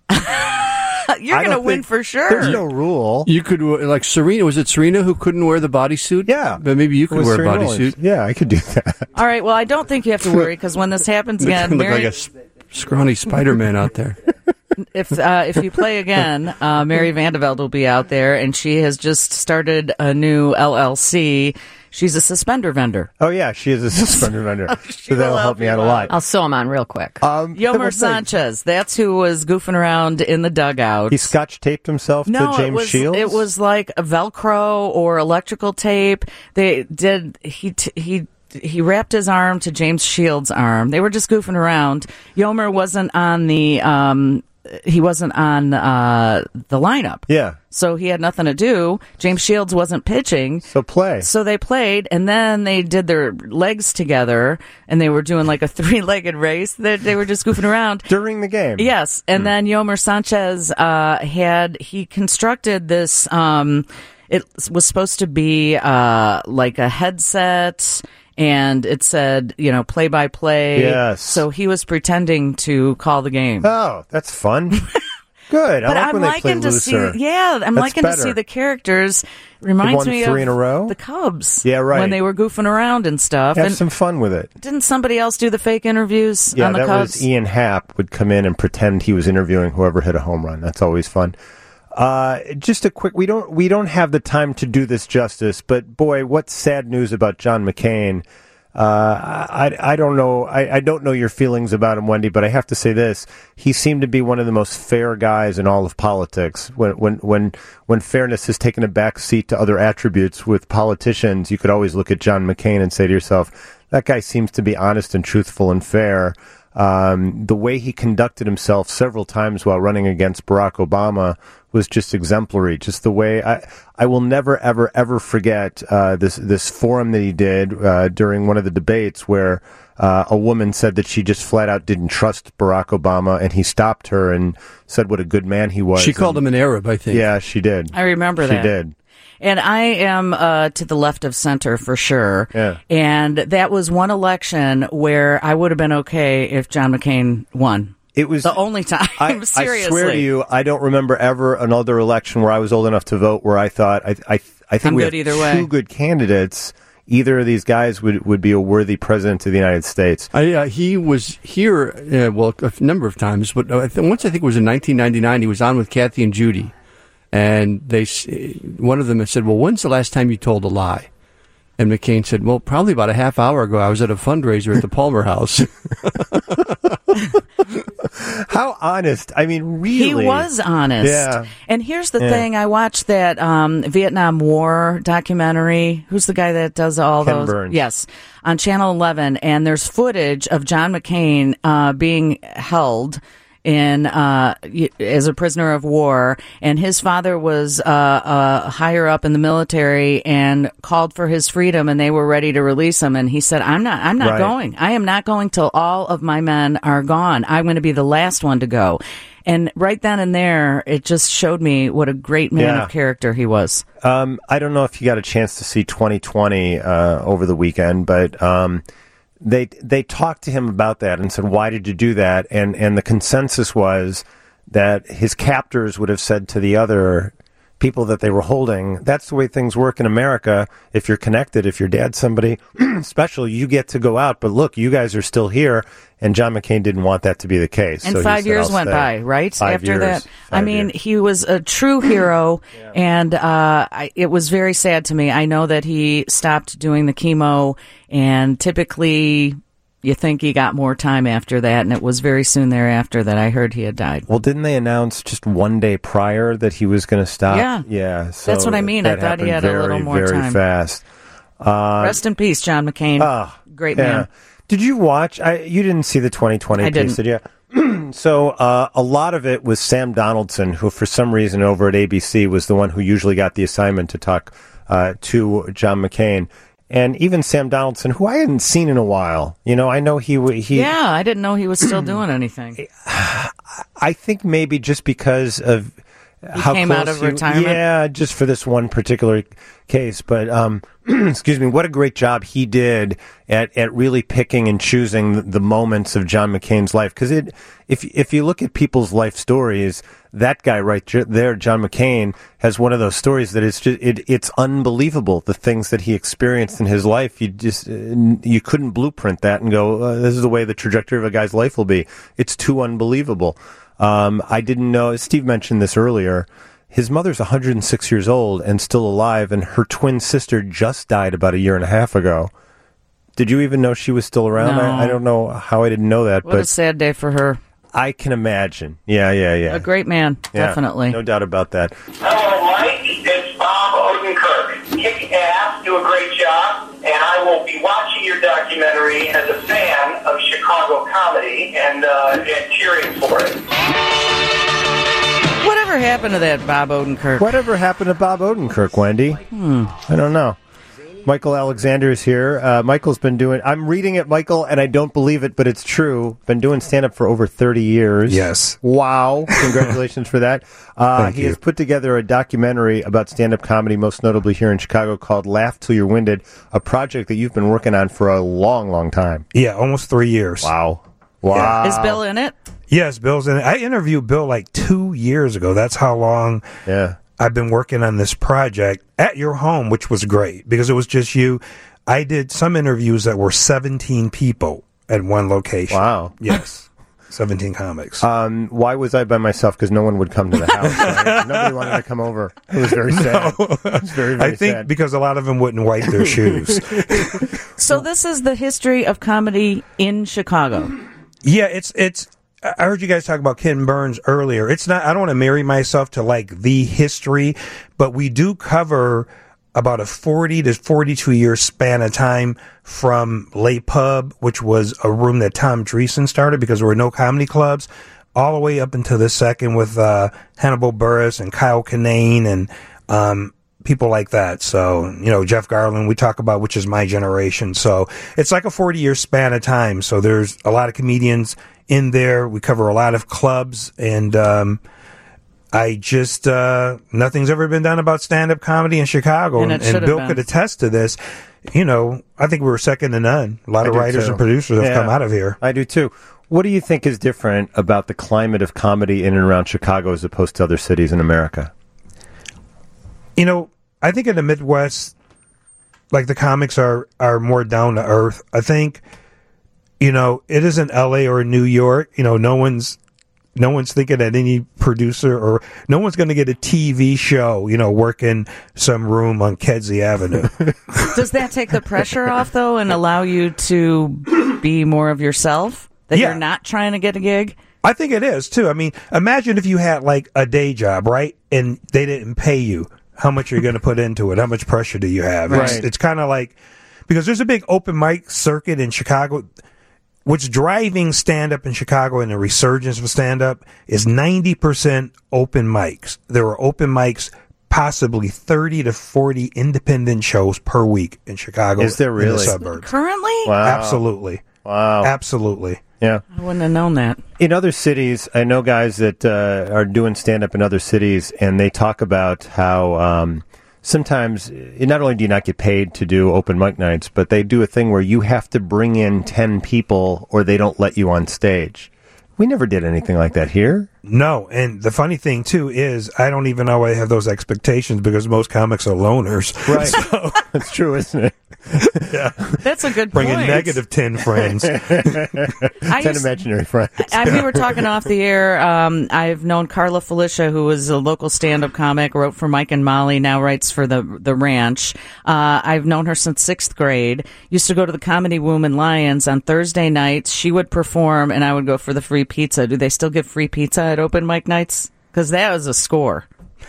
[SPEAKER 3] You're
[SPEAKER 2] I
[SPEAKER 3] going to
[SPEAKER 2] don't
[SPEAKER 3] win
[SPEAKER 2] think-
[SPEAKER 3] for sure.
[SPEAKER 2] There's no rule.
[SPEAKER 5] You could, like Serena, was it Serena who couldn't wear the bodysuit?
[SPEAKER 2] Yeah.
[SPEAKER 5] But maybe you
[SPEAKER 2] It
[SPEAKER 5] could
[SPEAKER 2] was
[SPEAKER 5] wear a
[SPEAKER 2] Serena
[SPEAKER 5] bodysuit.
[SPEAKER 2] Williams. Yeah, I could do that.
[SPEAKER 3] All right, well, I don't think you have to worry because when this happens
[SPEAKER 5] You
[SPEAKER 3] again,
[SPEAKER 5] look
[SPEAKER 3] Mary,
[SPEAKER 5] like a s- scrawny Spider-Man out there.
[SPEAKER 3] if uh, if you play again, uh, Mary Vandeveld will be out there, and she has just started a new L L C. She's a suspender vendor.
[SPEAKER 2] Oh, yeah, she is a suspender vendor.
[SPEAKER 3] She
[SPEAKER 2] So that'll
[SPEAKER 3] will
[SPEAKER 2] help
[SPEAKER 3] help
[SPEAKER 2] me
[SPEAKER 3] you
[SPEAKER 2] out a
[SPEAKER 3] out.
[SPEAKER 2] lot.
[SPEAKER 4] I'll sew them on real quick.
[SPEAKER 2] Um,
[SPEAKER 3] Yomer
[SPEAKER 2] couple things.
[SPEAKER 3] Sanchez, that's who was goofing around in the dugout.
[SPEAKER 2] He scotch taped himself
[SPEAKER 3] no,
[SPEAKER 2] to James
[SPEAKER 3] it was
[SPEAKER 2] Shields?
[SPEAKER 3] it was like a Velcro or electrical tape. They did he t- he. He wrapped his arm to James Shields' arm. They were just goofing around. Yomer wasn't on the um, he wasn't on uh, the lineup.
[SPEAKER 2] Yeah.
[SPEAKER 3] So he had nothing to do. James Shields wasn't pitching.
[SPEAKER 2] So play.
[SPEAKER 3] So they played, and then they did their legs together, and they were doing like a three-legged race. They, they were just goofing around.
[SPEAKER 2] During the game.
[SPEAKER 3] Yes, and then Yomer Sanchez uh, had, he constructed this, um, it was supposed to be uh, like a headset, and it said, you know, play-by-play.
[SPEAKER 2] Yes.
[SPEAKER 3] So he was pretending to call the game.
[SPEAKER 2] Oh, that's fun. Good. I
[SPEAKER 3] But
[SPEAKER 2] like
[SPEAKER 3] I'm
[SPEAKER 2] when they play
[SPEAKER 3] liking to
[SPEAKER 2] looser.
[SPEAKER 3] see, yeah, I'm
[SPEAKER 2] That's
[SPEAKER 3] liking to
[SPEAKER 2] better.
[SPEAKER 3] see the characters. Reminds
[SPEAKER 2] won
[SPEAKER 3] me
[SPEAKER 2] three
[SPEAKER 3] of
[SPEAKER 2] in a row?
[SPEAKER 3] the Cubs.
[SPEAKER 2] Yeah, right.
[SPEAKER 3] When they were goofing around and stuff.
[SPEAKER 2] Have
[SPEAKER 3] and
[SPEAKER 2] some fun with it.
[SPEAKER 3] didn't somebody else do the fake interviews
[SPEAKER 2] Yeah,
[SPEAKER 3] on the
[SPEAKER 2] that
[SPEAKER 3] Cubs?
[SPEAKER 2] was Ian Happ would come in and pretend he was interviewing whoever hit a home run. That's always fun. Uh, just a quick, we don't we don't have the time to do this justice, but boy, what sad news about John McCain. Uh, I, I don't know. I, I don't know your feelings about him, Wendy, but I have to say this. He seemed to be one of the most fair guys in all of politics. When, when, when, when fairness has taken a back seat to other attributes with politicians, you could always look at John McCain and say to yourself, that guy seems to be honest and truthful and fair. Um, the way he conducted himself several times while running against Barack Obama was just exemplary. Just the way I, I will never, ever, ever forget uh, this this forum that he did uh, during one of the debates where uh, a woman said that she just flat out didn't trust Barack Obama, and he stopped her and said what a good man he was.
[SPEAKER 5] She called
[SPEAKER 2] and,
[SPEAKER 5] him an Arab, I think.
[SPEAKER 2] Yeah, she did.
[SPEAKER 3] I remember
[SPEAKER 2] she
[SPEAKER 3] that.
[SPEAKER 2] She did.
[SPEAKER 3] And I am uh, to the left of center for sure.
[SPEAKER 2] Yeah.
[SPEAKER 3] And that was one election where I would have been okay if John McCain won.
[SPEAKER 2] It was
[SPEAKER 3] the only time.
[SPEAKER 2] I,
[SPEAKER 3] Seriously.
[SPEAKER 2] I swear to you, I don't remember ever another election where I was old enough to vote where I thought I I, I think
[SPEAKER 3] I'm
[SPEAKER 2] we
[SPEAKER 3] good
[SPEAKER 2] have
[SPEAKER 3] either
[SPEAKER 2] two
[SPEAKER 3] way.
[SPEAKER 2] good candidates. Either of these guys would, would be a worthy president of the United States.
[SPEAKER 5] I, uh, he was here, uh, well, a number of times, but uh, I th- once I think it was in nineteen ninety-nine, he was on with Kathy and Judy. And they, one of them said, well, when's the last time you told a lie? And McCain said, well, probably about a half hour ago. I was at a fundraiser at the Palmer House.
[SPEAKER 2] How honest. I mean, really.
[SPEAKER 3] He was honest.
[SPEAKER 2] Yeah.
[SPEAKER 3] And here's the
[SPEAKER 2] Yeah.
[SPEAKER 3] thing. I watched that um, Vietnam War documentary. Who's the guy that does all
[SPEAKER 2] Ken
[SPEAKER 3] those?
[SPEAKER 2] Burns.
[SPEAKER 3] Yes. On Channel eleven. And there's footage of John McCain uh, being held in uh, as a prisoner of war, and his father was uh, uh, higher up in the military and called for his freedom, and they were ready to release him. And he said, "I'm not. I'm not
[SPEAKER 2] Right.
[SPEAKER 3] going. I am not going till all of my men are gone. I'm going to be the last one to go." And right then and there, it just showed me what a great man
[SPEAKER 2] Yeah.
[SPEAKER 3] of character he was.
[SPEAKER 2] Um, I don't know if you got a chance to see twenty twenty uh, over the weekend, but um, they they talked to him about that and said, "Why did you do that?" And and the consensus was that his captors would have said to the other people that they were holding, "That's the way things work in America. If you're connected, if your dad's somebody special, you get to go out. But look, you guys are still here." And John McCain didn't want that to be the case.
[SPEAKER 3] And
[SPEAKER 2] so he
[SPEAKER 3] five
[SPEAKER 2] said,
[SPEAKER 3] years
[SPEAKER 2] "I'll
[SPEAKER 3] went
[SPEAKER 2] stay."
[SPEAKER 3] by, right?
[SPEAKER 2] Five
[SPEAKER 3] After
[SPEAKER 2] years.
[SPEAKER 3] that, I
[SPEAKER 2] Five
[SPEAKER 3] mean,
[SPEAKER 2] years.
[SPEAKER 3] he was a true hero, and uh, I, it was very sad to me. I know that he stopped doing the chemo, and typically you think he got more time after that, and it was very soon thereafter that I heard he had died.
[SPEAKER 2] Well, didn't they announce just one day prior that he was going to stop?
[SPEAKER 3] Yeah.
[SPEAKER 2] Yeah. So
[SPEAKER 3] That's what I mean. I
[SPEAKER 2] that
[SPEAKER 3] thought he
[SPEAKER 2] happened
[SPEAKER 3] had a
[SPEAKER 2] very,
[SPEAKER 3] little more
[SPEAKER 2] very
[SPEAKER 3] time.
[SPEAKER 2] fast. Uh,
[SPEAKER 3] Rest in peace, John McCain.
[SPEAKER 2] ah,
[SPEAKER 3] Great
[SPEAKER 2] yeah.
[SPEAKER 3] man.
[SPEAKER 2] Did you watch? I, you didn't see the twenty twenty
[SPEAKER 3] I
[SPEAKER 2] piece,
[SPEAKER 3] didn't.
[SPEAKER 2] did you? So uh, a lot of it was Sam Donaldson, who for some reason over at A B C was the one who usually got the assignment to talk uh, to John McCain. And even Sam Donaldson, who I hadn't seen in a while. You know, I know he w- he.
[SPEAKER 3] Yeah, I didn't know he was still doing anything.
[SPEAKER 2] I think maybe just because of
[SPEAKER 3] He
[SPEAKER 2] how
[SPEAKER 3] came
[SPEAKER 2] close
[SPEAKER 3] out of
[SPEAKER 2] he-
[SPEAKER 3] retirement?
[SPEAKER 2] Yeah, just for this one particular case. But um, excuse me, what a great job he did at, at really picking and choosing the, the moments of John McCain's life. Because it, if if you look at people's life stories, that guy right j- there, John McCain, has one of those stories that it's just it, it's unbelievable. The things that he experienced in his life, you just uh, you couldn't blueprint that and go, uh, this is the way the trajectory of a guy's life will be. It's too unbelievable. Um, I didn't know, Steve mentioned this earlier, his mother's one hundred six years old and still alive, and her twin sister just died about a year and a half ago. Did you even know she was still around?
[SPEAKER 3] No.
[SPEAKER 2] I, I don't know how I didn't know that,
[SPEAKER 3] What a
[SPEAKER 2] but
[SPEAKER 3] sad day for her.
[SPEAKER 2] I can imagine. Yeah, yeah, yeah.
[SPEAKER 3] A great man,
[SPEAKER 2] Yeah,
[SPEAKER 3] definitely.
[SPEAKER 2] No doubt about that.
[SPEAKER 6] Hello, Mike. It's Bob Odenkirk. Kick ass, do a great job, and I will be watching your documentary as a fan of Chicago comedy and, uh, and cheering for it.
[SPEAKER 3] Whatever happened to that Bob Odenkirk?
[SPEAKER 2] Whatever happened to Bob Odenkirk, Wendy?
[SPEAKER 3] Hmm.
[SPEAKER 2] I don't know. Michael Alexander is here. Uh, Michael's been doing, I'm reading it, Michael, and I don't believe it, but it's true. Been doing stand-up for over thirty years.
[SPEAKER 7] Yes.
[SPEAKER 2] Wow. Congratulations for that. Uh,
[SPEAKER 7] Thank
[SPEAKER 2] he
[SPEAKER 7] you.
[SPEAKER 2] has put together a documentary about stand-up comedy, most notably here in Chicago, called Laugh Till You're Winded, a project that you've been working on for a long, long time.
[SPEAKER 7] Yeah, almost three years.
[SPEAKER 2] Wow. Wow.
[SPEAKER 3] Is Bill in it?
[SPEAKER 7] Yes, Bill's in it. I interviewed Bill like two years ago. That's how long
[SPEAKER 2] Yeah.
[SPEAKER 7] I've been working on this project at your home, which was great because it was just you. I did some interviews that were seventeen people at one location.
[SPEAKER 2] Wow.
[SPEAKER 7] Yes. seventeen comics.
[SPEAKER 2] Um, why was I by myself? Because no one would come to the house. Right? Nobody wanted to come over. It was very sad. It was very, very
[SPEAKER 7] I think
[SPEAKER 2] sad.
[SPEAKER 7] because a lot of them wouldn't wipe their shoes.
[SPEAKER 3] So this is the history of comedy in Chicago.
[SPEAKER 7] Yeah, it's it's. I heard you guys talk about Ken Burns earlier. It's not. I don't want to marry myself to like the history, but we do cover about a forty to forty-two year span of time from Lay Pub, which was a room that Tom Dreesen started because there were no comedy clubs, all the way up until the second with uh, Hannibal Buress and Kyle Kinane and um, people like that. So, you know, Jeff Garland, we talk about, which is my generation. So it's like a forty year span of time. So there's a lot of comedians in there. We cover a lot of clubs, and um, I just, uh, nothing's ever been done about stand-up comedy in Chicago.
[SPEAKER 3] And,
[SPEAKER 7] And,
[SPEAKER 3] it
[SPEAKER 7] and Bill
[SPEAKER 3] been.
[SPEAKER 7] could attest to this. You know, I think we were second to none. A lot
[SPEAKER 2] I
[SPEAKER 7] of
[SPEAKER 2] do
[SPEAKER 7] writers
[SPEAKER 2] too.
[SPEAKER 7] and producers have
[SPEAKER 2] Yeah.
[SPEAKER 7] come out of here.
[SPEAKER 2] I do too. What do you think is different about the climate of comedy in and around Chicago as opposed to other cities in America?
[SPEAKER 7] You know, I think in the Midwest, like the comics are, are more down to earth. I think, you know, it isn't L A or New York. You know, no one's no one's thinking that any producer or no one's going to get a T V show, you know, working some room on Kedzie Avenue.
[SPEAKER 3] Does that take the pressure off, though, and allow you to be more of yourself? That
[SPEAKER 7] Yeah.
[SPEAKER 3] you're not trying to get a gig?
[SPEAKER 7] I think it is too. I mean, imagine if you had like a day job, right? And they didn't pay you. How much are you going to put into it? How much pressure do you have? It's,
[SPEAKER 2] Right.
[SPEAKER 7] it's kind of like, because there's a big open mic circuit in Chicago. What's driving stand-up in Chicago and the resurgence of stand-up is ninety percent open mics. There are open mics, possibly thirty to forty independent shows per week in Chicago.
[SPEAKER 2] Is there
[SPEAKER 7] In the
[SPEAKER 2] really?
[SPEAKER 7] suburbs.
[SPEAKER 3] Currently?
[SPEAKER 2] Wow.
[SPEAKER 7] Absolutely.
[SPEAKER 2] Wow.
[SPEAKER 7] Absolutely.
[SPEAKER 2] Yeah.
[SPEAKER 3] I wouldn't have known that.
[SPEAKER 2] In other cities, I know guys that uh, are doing stand-up in other cities, and they talk about how um, sometimes uh, not only do you not get paid to do open mic nights, but they do a thing where you have to bring in ten people or they don't let you on stage. We never did anything like that here.
[SPEAKER 7] No, and the funny thing too is I don't even know I have those expectations because most comics are loners.
[SPEAKER 2] Right.
[SPEAKER 7] So,
[SPEAKER 2] That's true, isn't it?
[SPEAKER 7] yeah,
[SPEAKER 3] That's a good
[SPEAKER 7] bring
[SPEAKER 3] point.
[SPEAKER 7] in negative ten friends.
[SPEAKER 3] I
[SPEAKER 2] Ten
[SPEAKER 3] used-
[SPEAKER 2] imaginary friends.
[SPEAKER 3] I, we were talking off the air. Um, I've known Carla Felicia, who was a local stand-up comic, wrote for Mike and Molly, now writes for the the Ranch. Uh, I've known her since sixth grade. Used to go to the Comedy Womb in Lyons on Thursday nights. She would perform, and I would go for the free pizza. Do they still give free pizza at open mic nights? Because that was a score.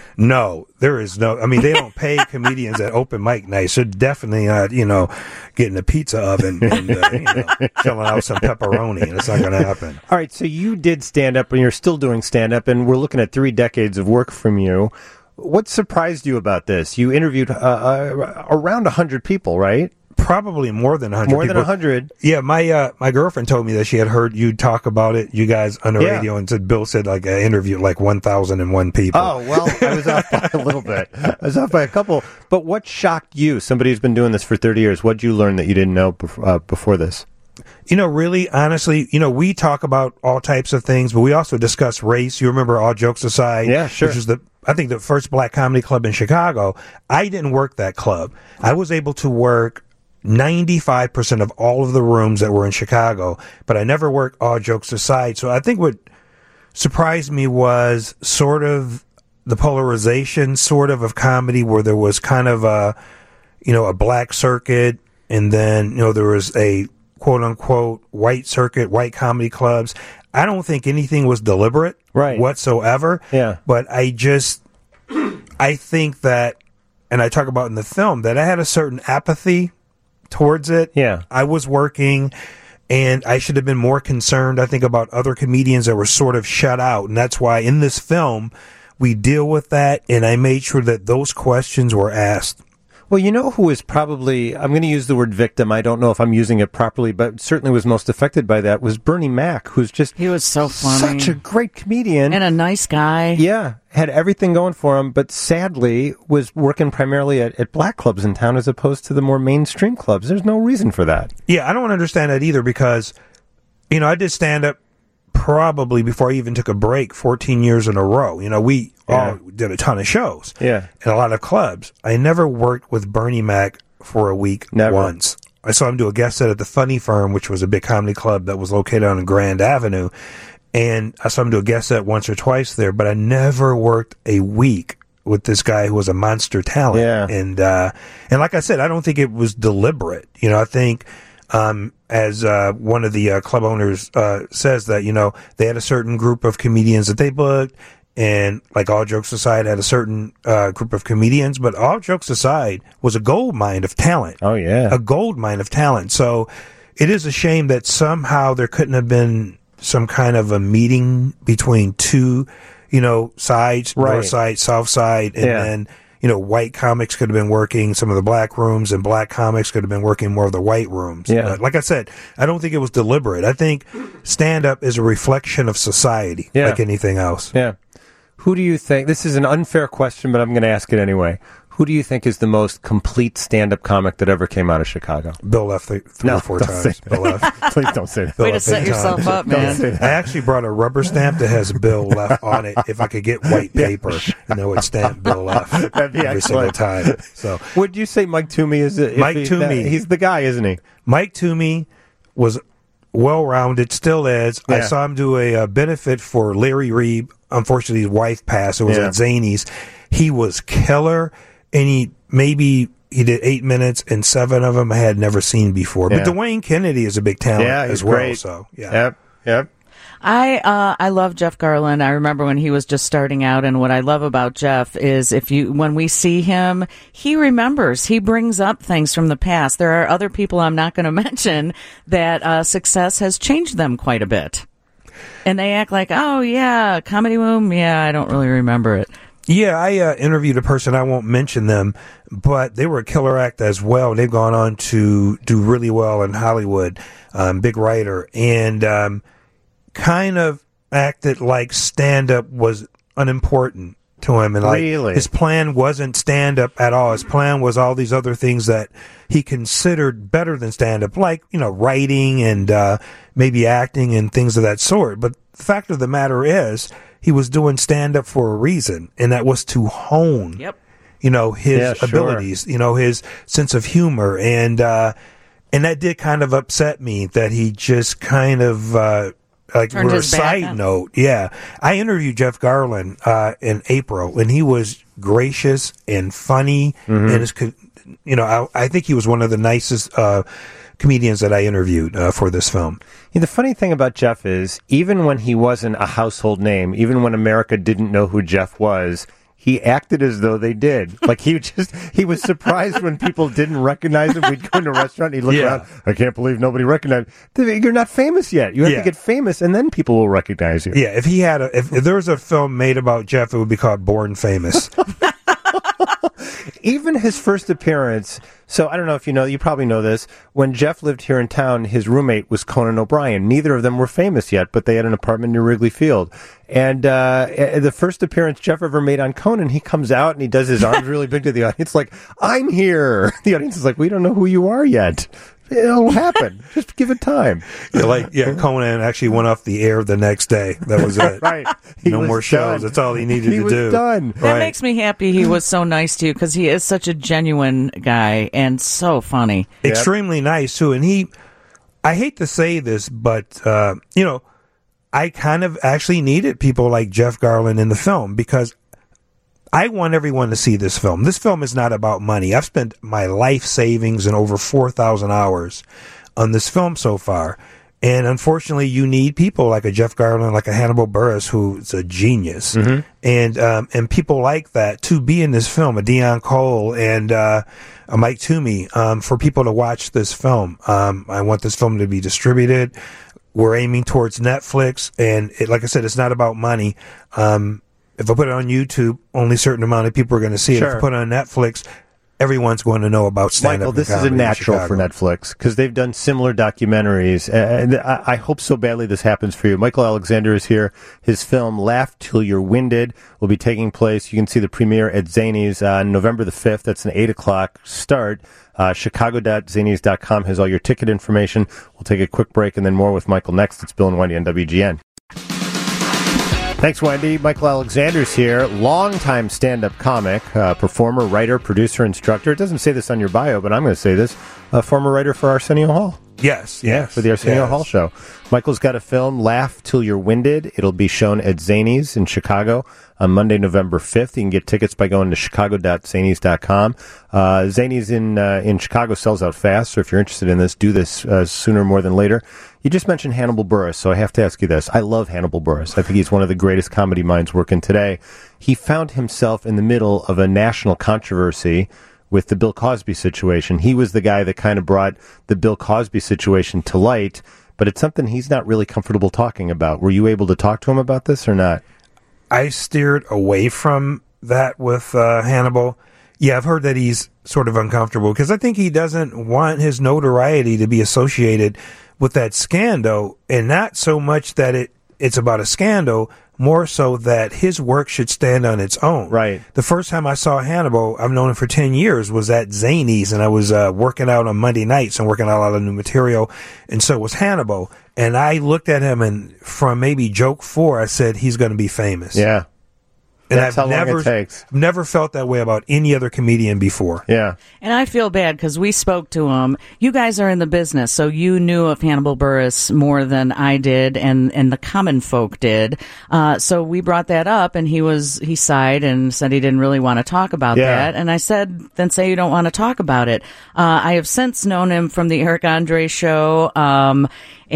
[SPEAKER 7] No, there is no. I mean, they don't pay comedians at open mic nights. They're definitely not, you know, getting a pizza oven and uh, you know, filling out some pepperoni. And it's not going to happen.
[SPEAKER 2] All right, so you did stand-up, and you're still doing stand-up, and we're looking at three decades of work from you. What surprised you about this? You interviewed uh, uh, around one hundred people, right?
[SPEAKER 7] Probably more than a hundred.
[SPEAKER 2] More than
[SPEAKER 7] people.
[SPEAKER 2] one hundred.
[SPEAKER 7] Yeah, my uh, my girlfriend told me that she had heard you talk about it, you guys on the
[SPEAKER 2] Yeah.
[SPEAKER 7] radio, and said Bill said like I interviewed like one thousand and one people.
[SPEAKER 2] Oh, well, I was off by a little bit. I was off by a couple. But what shocked you? Somebody who's been doing this for thirty years. What did you learn that you didn't know bef- uh, before this?
[SPEAKER 7] You know, really, honestly, you know, we talk about all types of things, but we also discuss race. You remember, all jokes aside,
[SPEAKER 2] Yeah, sure.
[SPEAKER 7] which is the, I think, the first black comedy club in Chicago. I didn't work that club. I was able to work ninety-five percent of all of the rooms that were in Chicago, but I never worked all jokes aside. So I think what surprised me was sort of the polarization, sort of, of comedy, where there was kind of a, you know, a black circuit, and then, you know, there was a quote unquote white circuit, white comedy clubs. I don't think anything was deliberate
[SPEAKER 2] Right.
[SPEAKER 7] whatsoever.
[SPEAKER 2] Yeah.
[SPEAKER 7] But I just, I think that, and I talk about in the film, that I had a certain apathy towards it.
[SPEAKER 2] Yeah.
[SPEAKER 7] I was working, and I should have been more concerned, I think, about other comedians that were sort of shut out. And that's why in this film, we deal with that, and I made sure that those questions were asked.
[SPEAKER 2] Well, you know who is probably, I'm going to use the word victim. I don't know if I'm using it properly, but certainly was most affected by that was Bernie Mac, who's just
[SPEAKER 3] He was so funny.
[SPEAKER 2] such a great comedian.
[SPEAKER 3] And a nice guy.
[SPEAKER 2] Yeah, had everything going for him, but sadly was working primarily at, at black clubs in town as opposed to the more mainstream clubs. There's no reason for that.
[SPEAKER 7] Yeah, I don't understand that either because, you know, I did stand up probably before I even took a break fourteen years in a row. You know, we
[SPEAKER 2] Yeah.
[SPEAKER 7] all did a ton of shows.
[SPEAKER 2] Yeah.
[SPEAKER 7] And a lot of clubs. I never worked with Bernie Mac for a week
[SPEAKER 2] Never.
[SPEAKER 7] once. I saw him do a guest set at the Funny Firm, which was a big comedy club that was located on Grand Avenue. And I saw him do a guest set once or twice there, but I never worked a week with this guy who was a monster talent.
[SPEAKER 2] Yeah.
[SPEAKER 7] And, uh, and like I said, I don't think it was deliberate. You know, I think, um, as, uh, one of the, uh, club owners, uh, says that, you know, they had a certain group of comedians that they booked, and like All Jokes Aside had a certain uh, group of comedians, but All Jokes Aside was a gold mine of talent.
[SPEAKER 2] Oh, yeah.
[SPEAKER 7] A gold mine of talent. So it is a shame that somehow there couldn't have been some kind of a meeting between two, you know, sides,
[SPEAKER 2] Right.
[SPEAKER 7] north side, south side, and
[SPEAKER 2] Yeah.
[SPEAKER 7] then, you know, white comics could have been working some of the black rooms, and black comics could have been working more of the white rooms.
[SPEAKER 2] Yeah.
[SPEAKER 7] But like I said, I don't think it was deliberate. I think stand-up is a reflection of society,
[SPEAKER 2] Yeah.
[SPEAKER 7] like anything else.
[SPEAKER 2] Yeah. Who do you think, this is an unfair question, but I'm going to ask it anyway. Who do you think is the most complete stand-up comic that ever came out of Chicago?
[SPEAKER 7] Bill left th- three
[SPEAKER 2] No,
[SPEAKER 7] or four
[SPEAKER 2] don't
[SPEAKER 7] times.
[SPEAKER 2] say that.
[SPEAKER 7] Bill left.
[SPEAKER 2] Please don't say that.
[SPEAKER 7] Bill
[SPEAKER 3] Way to
[SPEAKER 7] left
[SPEAKER 3] set
[SPEAKER 7] eight
[SPEAKER 3] yourself
[SPEAKER 7] times.
[SPEAKER 3] up, man.
[SPEAKER 7] I actually brought a rubber stamp that has Bill left on it. If I could get white paper, and it would stamp Bill left
[SPEAKER 2] That'd be
[SPEAKER 7] every single
[SPEAKER 2] excellent.
[SPEAKER 7] time. So
[SPEAKER 2] Would you say Mike Toomey is a, if
[SPEAKER 7] Mike
[SPEAKER 2] he-
[SPEAKER 7] Toomey.
[SPEAKER 2] that- he's the guy, isn't he?
[SPEAKER 7] Mike Toomey was well-rounded, still is. I
[SPEAKER 2] Yeah.
[SPEAKER 7] saw him do a, uh benefit for Larry Reeb. Unfortunately, his wife passed. It was
[SPEAKER 2] Yeah.
[SPEAKER 7] at Zany's. He was killer, and he maybe he did eight minutes, and seven of them I had never seen before.
[SPEAKER 2] Yeah.
[SPEAKER 7] But Dwayne Kennedy is a big talent
[SPEAKER 2] Yeah, he's
[SPEAKER 7] as well.
[SPEAKER 2] great.
[SPEAKER 7] So yeah.
[SPEAKER 2] Yep, yep.
[SPEAKER 3] I uh, I love Jeff Garland. I remember when he was just starting out, and what I love about Jeff is if you when we see him, he remembers. He brings up things from the past. There are other people I'm not going to mention that uh, success has changed them quite a bit, and they act like, oh yeah, Comedy Room. Yeah, I don't really remember it.
[SPEAKER 7] Yeah, I uh, interviewed a person, I won't mention them, but they were a killer act as well. They've gone on to do really well in Hollywood, um, big writer, and um, kind of acted like stand-up was unimportant to him. And like
[SPEAKER 2] Really?
[SPEAKER 7] his plan wasn't stand-up at all. His plan was all these other things that he considered better than stand-up, like, you know, writing and uh, maybe acting and things of that sort. But the fact of the matter is, he was doing stand-up for a reason, and that was to hone,
[SPEAKER 3] Yep.
[SPEAKER 7] you know, his
[SPEAKER 2] Yeah, sure.
[SPEAKER 7] abilities, you know, his sense of humor. And, uh, and that did kind of upset me that he just kind of, uh, like,
[SPEAKER 3] Turned
[SPEAKER 7] for a
[SPEAKER 3] his back
[SPEAKER 7] side
[SPEAKER 3] on.
[SPEAKER 7] note, yeah. I interviewed Jeff Garland, uh, in April, and he was gracious and funny,
[SPEAKER 2] Mm-hmm.
[SPEAKER 7] and his, co- you know, I, I think he was one of the nicest, uh, comedians that I interviewed, uh, for this film.
[SPEAKER 2] Yeah, the funny thing about Jeff is, even when he wasn't a household name, even when America didn't know who Jeff was, he acted as though they did. Like he just, he was surprised when people didn't recognize him. We'd go into a restaurant, and he'd look
[SPEAKER 7] Yeah.
[SPEAKER 2] around. I can't believe nobody recognized. You're not famous yet. You have
[SPEAKER 7] Yeah.
[SPEAKER 2] to get famous, and then people will recognize you.
[SPEAKER 7] Yeah, if he had a, if, if there was a film made about Jeff, it would be called Born Famous.
[SPEAKER 2] Even his first appearance. So I don't know if you know, you probably know this. When Jeff lived here in town, his roommate was Conan O'Brien. Neither of them were famous yet, but they had an apartment near Wrigley Field. And uh, eh, the first appearance Jeff ever made on Conan, he comes out and he does his arms really big to the audience, like, I'm here. The audience is like, we don't know who you are yet. It'll happen. Just give it time.
[SPEAKER 7] Yeah, like, yeah, Conan actually went off the air the next day. That was it.
[SPEAKER 2] Right. He
[SPEAKER 7] No
[SPEAKER 2] was
[SPEAKER 7] more shows.
[SPEAKER 2] done.
[SPEAKER 7] That's all he needed
[SPEAKER 2] He
[SPEAKER 7] to
[SPEAKER 2] was
[SPEAKER 7] do.
[SPEAKER 2] done.
[SPEAKER 3] That
[SPEAKER 7] Right.
[SPEAKER 3] makes me happy. He was so nice to you because he is such a genuine guy and so funny.
[SPEAKER 7] Extremely nice too. And he, I hate to say this, but uh, you know, I kind of actually needed people like Jeff Garland in the film because I want everyone to see this film. This film is not about money. I've spent my life savings and over four thousand hours on this film so far. And unfortunately, you need people like a Jeff Garland, like a Hannibal Buress, who's a genius, and um, and people like that to be in this film. A Dion Cole and uh, a Mike Toomey, um, for people to watch this film. Um, I want this film to be distributed. We're aiming towards Netflix, and it, like I said, it's not about money. Um, if I put it on YouTube, only a certain amount of people are going to see it. If
[SPEAKER 2] Sure.
[SPEAKER 7] I put it on Netflix, everyone's going to know about stand-up.
[SPEAKER 2] Michael, this
[SPEAKER 7] and
[SPEAKER 2] is a
[SPEAKER 7] comedy in
[SPEAKER 2] natural for
[SPEAKER 7] Chicago.
[SPEAKER 2] Netflix because they've done similar documentaries. And I, I hope so badly this happens for you. Michael Alexander is here. His film, Laugh Till You're Winded, will be taking place. You can see the premiere at Zanies on November the fifth. That's an eight o'clock start. Uh, Chicago dot zanies dot com has all your ticket information. We'll take a quick break and then more with Michael next. It's Bill and Wendy on W G N. Thanks, Wendy. Michael Alexander's here, longtime stand-up comic, uh, performer, writer, producer, instructor. It doesn't say this on your bio, but I'm going to say this. A former writer for Arsenio Hall.
[SPEAKER 7] Yes,
[SPEAKER 2] Yeah,
[SPEAKER 7] yes.
[SPEAKER 2] for the Arsenio
[SPEAKER 7] yes.
[SPEAKER 2] Hall show. Michael's got a film, Laugh Till You're Winded. It'll be shown at Zanies in Chicago on Monday, November fifth. You can get tickets by going to chicago dot zanies dot com. Uh, Zanies in uh, in Chicago sells out fast, so if you're interested in this, do this uh, sooner more than later. You just mentioned Hannibal Buress, so I have to ask you this. I love Hannibal Buress. I think he's one of the greatest comedy minds working today. He found himself in the middle of a national controversy with the Bill Cosby situation. He was the guy that kind of brought the Bill Cosby situation to light, but it's something he's not really comfortable talking about. Were you able to talk to him about this or not?
[SPEAKER 7] I steered away from that with uh, Hannibal. Yeah, I've heard that he's sort of uncomfortable because I think he doesn't want his notoriety to be associated with that scandal, and not so much that it it's about a scandal, more so that his work should stand on its own.
[SPEAKER 2] Right.
[SPEAKER 7] The first time I saw Hannibal, I've known him for ten years, was at Zanies, and I was uh, working out on Monday nights and working out a lot of new material, and so was Hannibal. And I looked at him, and from maybe joke four, I said, he's going to be famous.
[SPEAKER 2] Yeah.
[SPEAKER 7] And
[SPEAKER 2] That's
[SPEAKER 7] I've
[SPEAKER 2] how long
[SPEAKER 7] never,
[SPEAKER 2] it takes.
[SPEAKER 7] never felt that way about any other comedian before.
[SPEAKER 2] Yeah.
[SPEAKER 3] And I feel bad because we spoke to him. You guys are in the business, so you knew of Hannibal Buress more than I did, and, and the common folk did. Uh, so we brought that up, and he was he sighed and said he didn't really want to talk about
[SPEAKER 2] Yeah.
[SPEAKER 3] that. And I said, then say you don't want to talk about it. Uh, I have since known him from the Eric Andre show, um,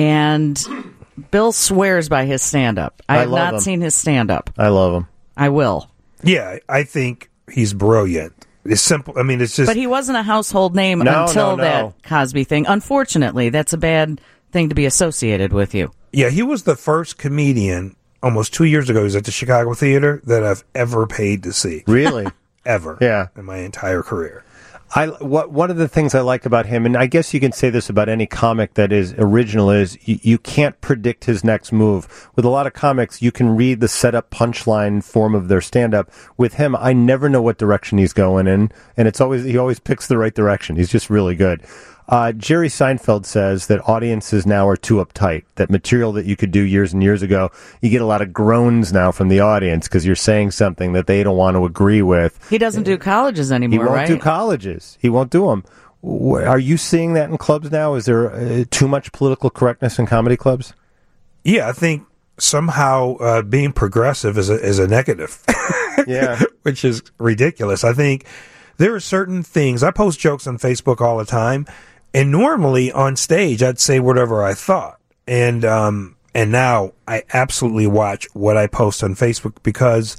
[SPEAKER 3] and Bill swears by his stand-up. I,
[SPEAKER 2] I
[SPEAKER 3] have
[SPEAKER 2] love
[SPEAKER 3] not
[SPEAKER 2] him.
[SPEAKER 3] seen his stand-up.
[SPEAKER 2] I love him.
[SPEAKER 3] I will.
[SPEAKER 7] Yeah, I think he's brilliant. It's simple. I mean, it's just...
[SPEAKER 3] But he wasn't a household name
[SPEAKER 2] No,
[SPEAKER 3] until
[SPEAKER 2] no, no.
[SPEAKER 3] that Cosby thing. Unfortunately, that's a bad thing to be associated with you.
[SPEAKER 7] Yeah, he was the first comedian almost two years ago. He was at the Chicago Theater that I've ever paid to see.
[SPEAKER 2] Really?
[SPEAKER 7] Ever.
[SPEAKER 2] Yeah.
[SPEAKER 7] In my entire career.
[SPEAKER 2] I what one of the things I like about him, and I guess you can say this about any comic that is original, is you, you can't predict his next move. With a lot of comics, you can read the setup punchline form of their stand-up. With him, I never know what direction he's going in, and it's always he always picks the right direction. He's just really good. Uh, Jerry Seinfeld says that audiences now are too uptight, that material that you could do years and years ago, you get a lot of groans now from the audience because you're saying something that they don't want to agree with.
[SPEAKER 3] He doesn't do colleges anymore,
[SPEAKER 2] He won't
[SPEAKER 3] right?
[SPEAKER 2] do colleges. He won't do them. Are you seeing that in clubs now? Is there uh, too much political correctness in comedy clubs?
[SPEAKER 7] Yeah, I think somehow uh, being progressive is a, is a negative.
[SPEAKER 2] Yeah.
[SPEAKER 7] Which is ridiculous. I think there are certain things. I post jokes on Facebook all the time. And normally on stage, I'd say whatever I thought. And um, and now I absolutely watch what I post on Facebook because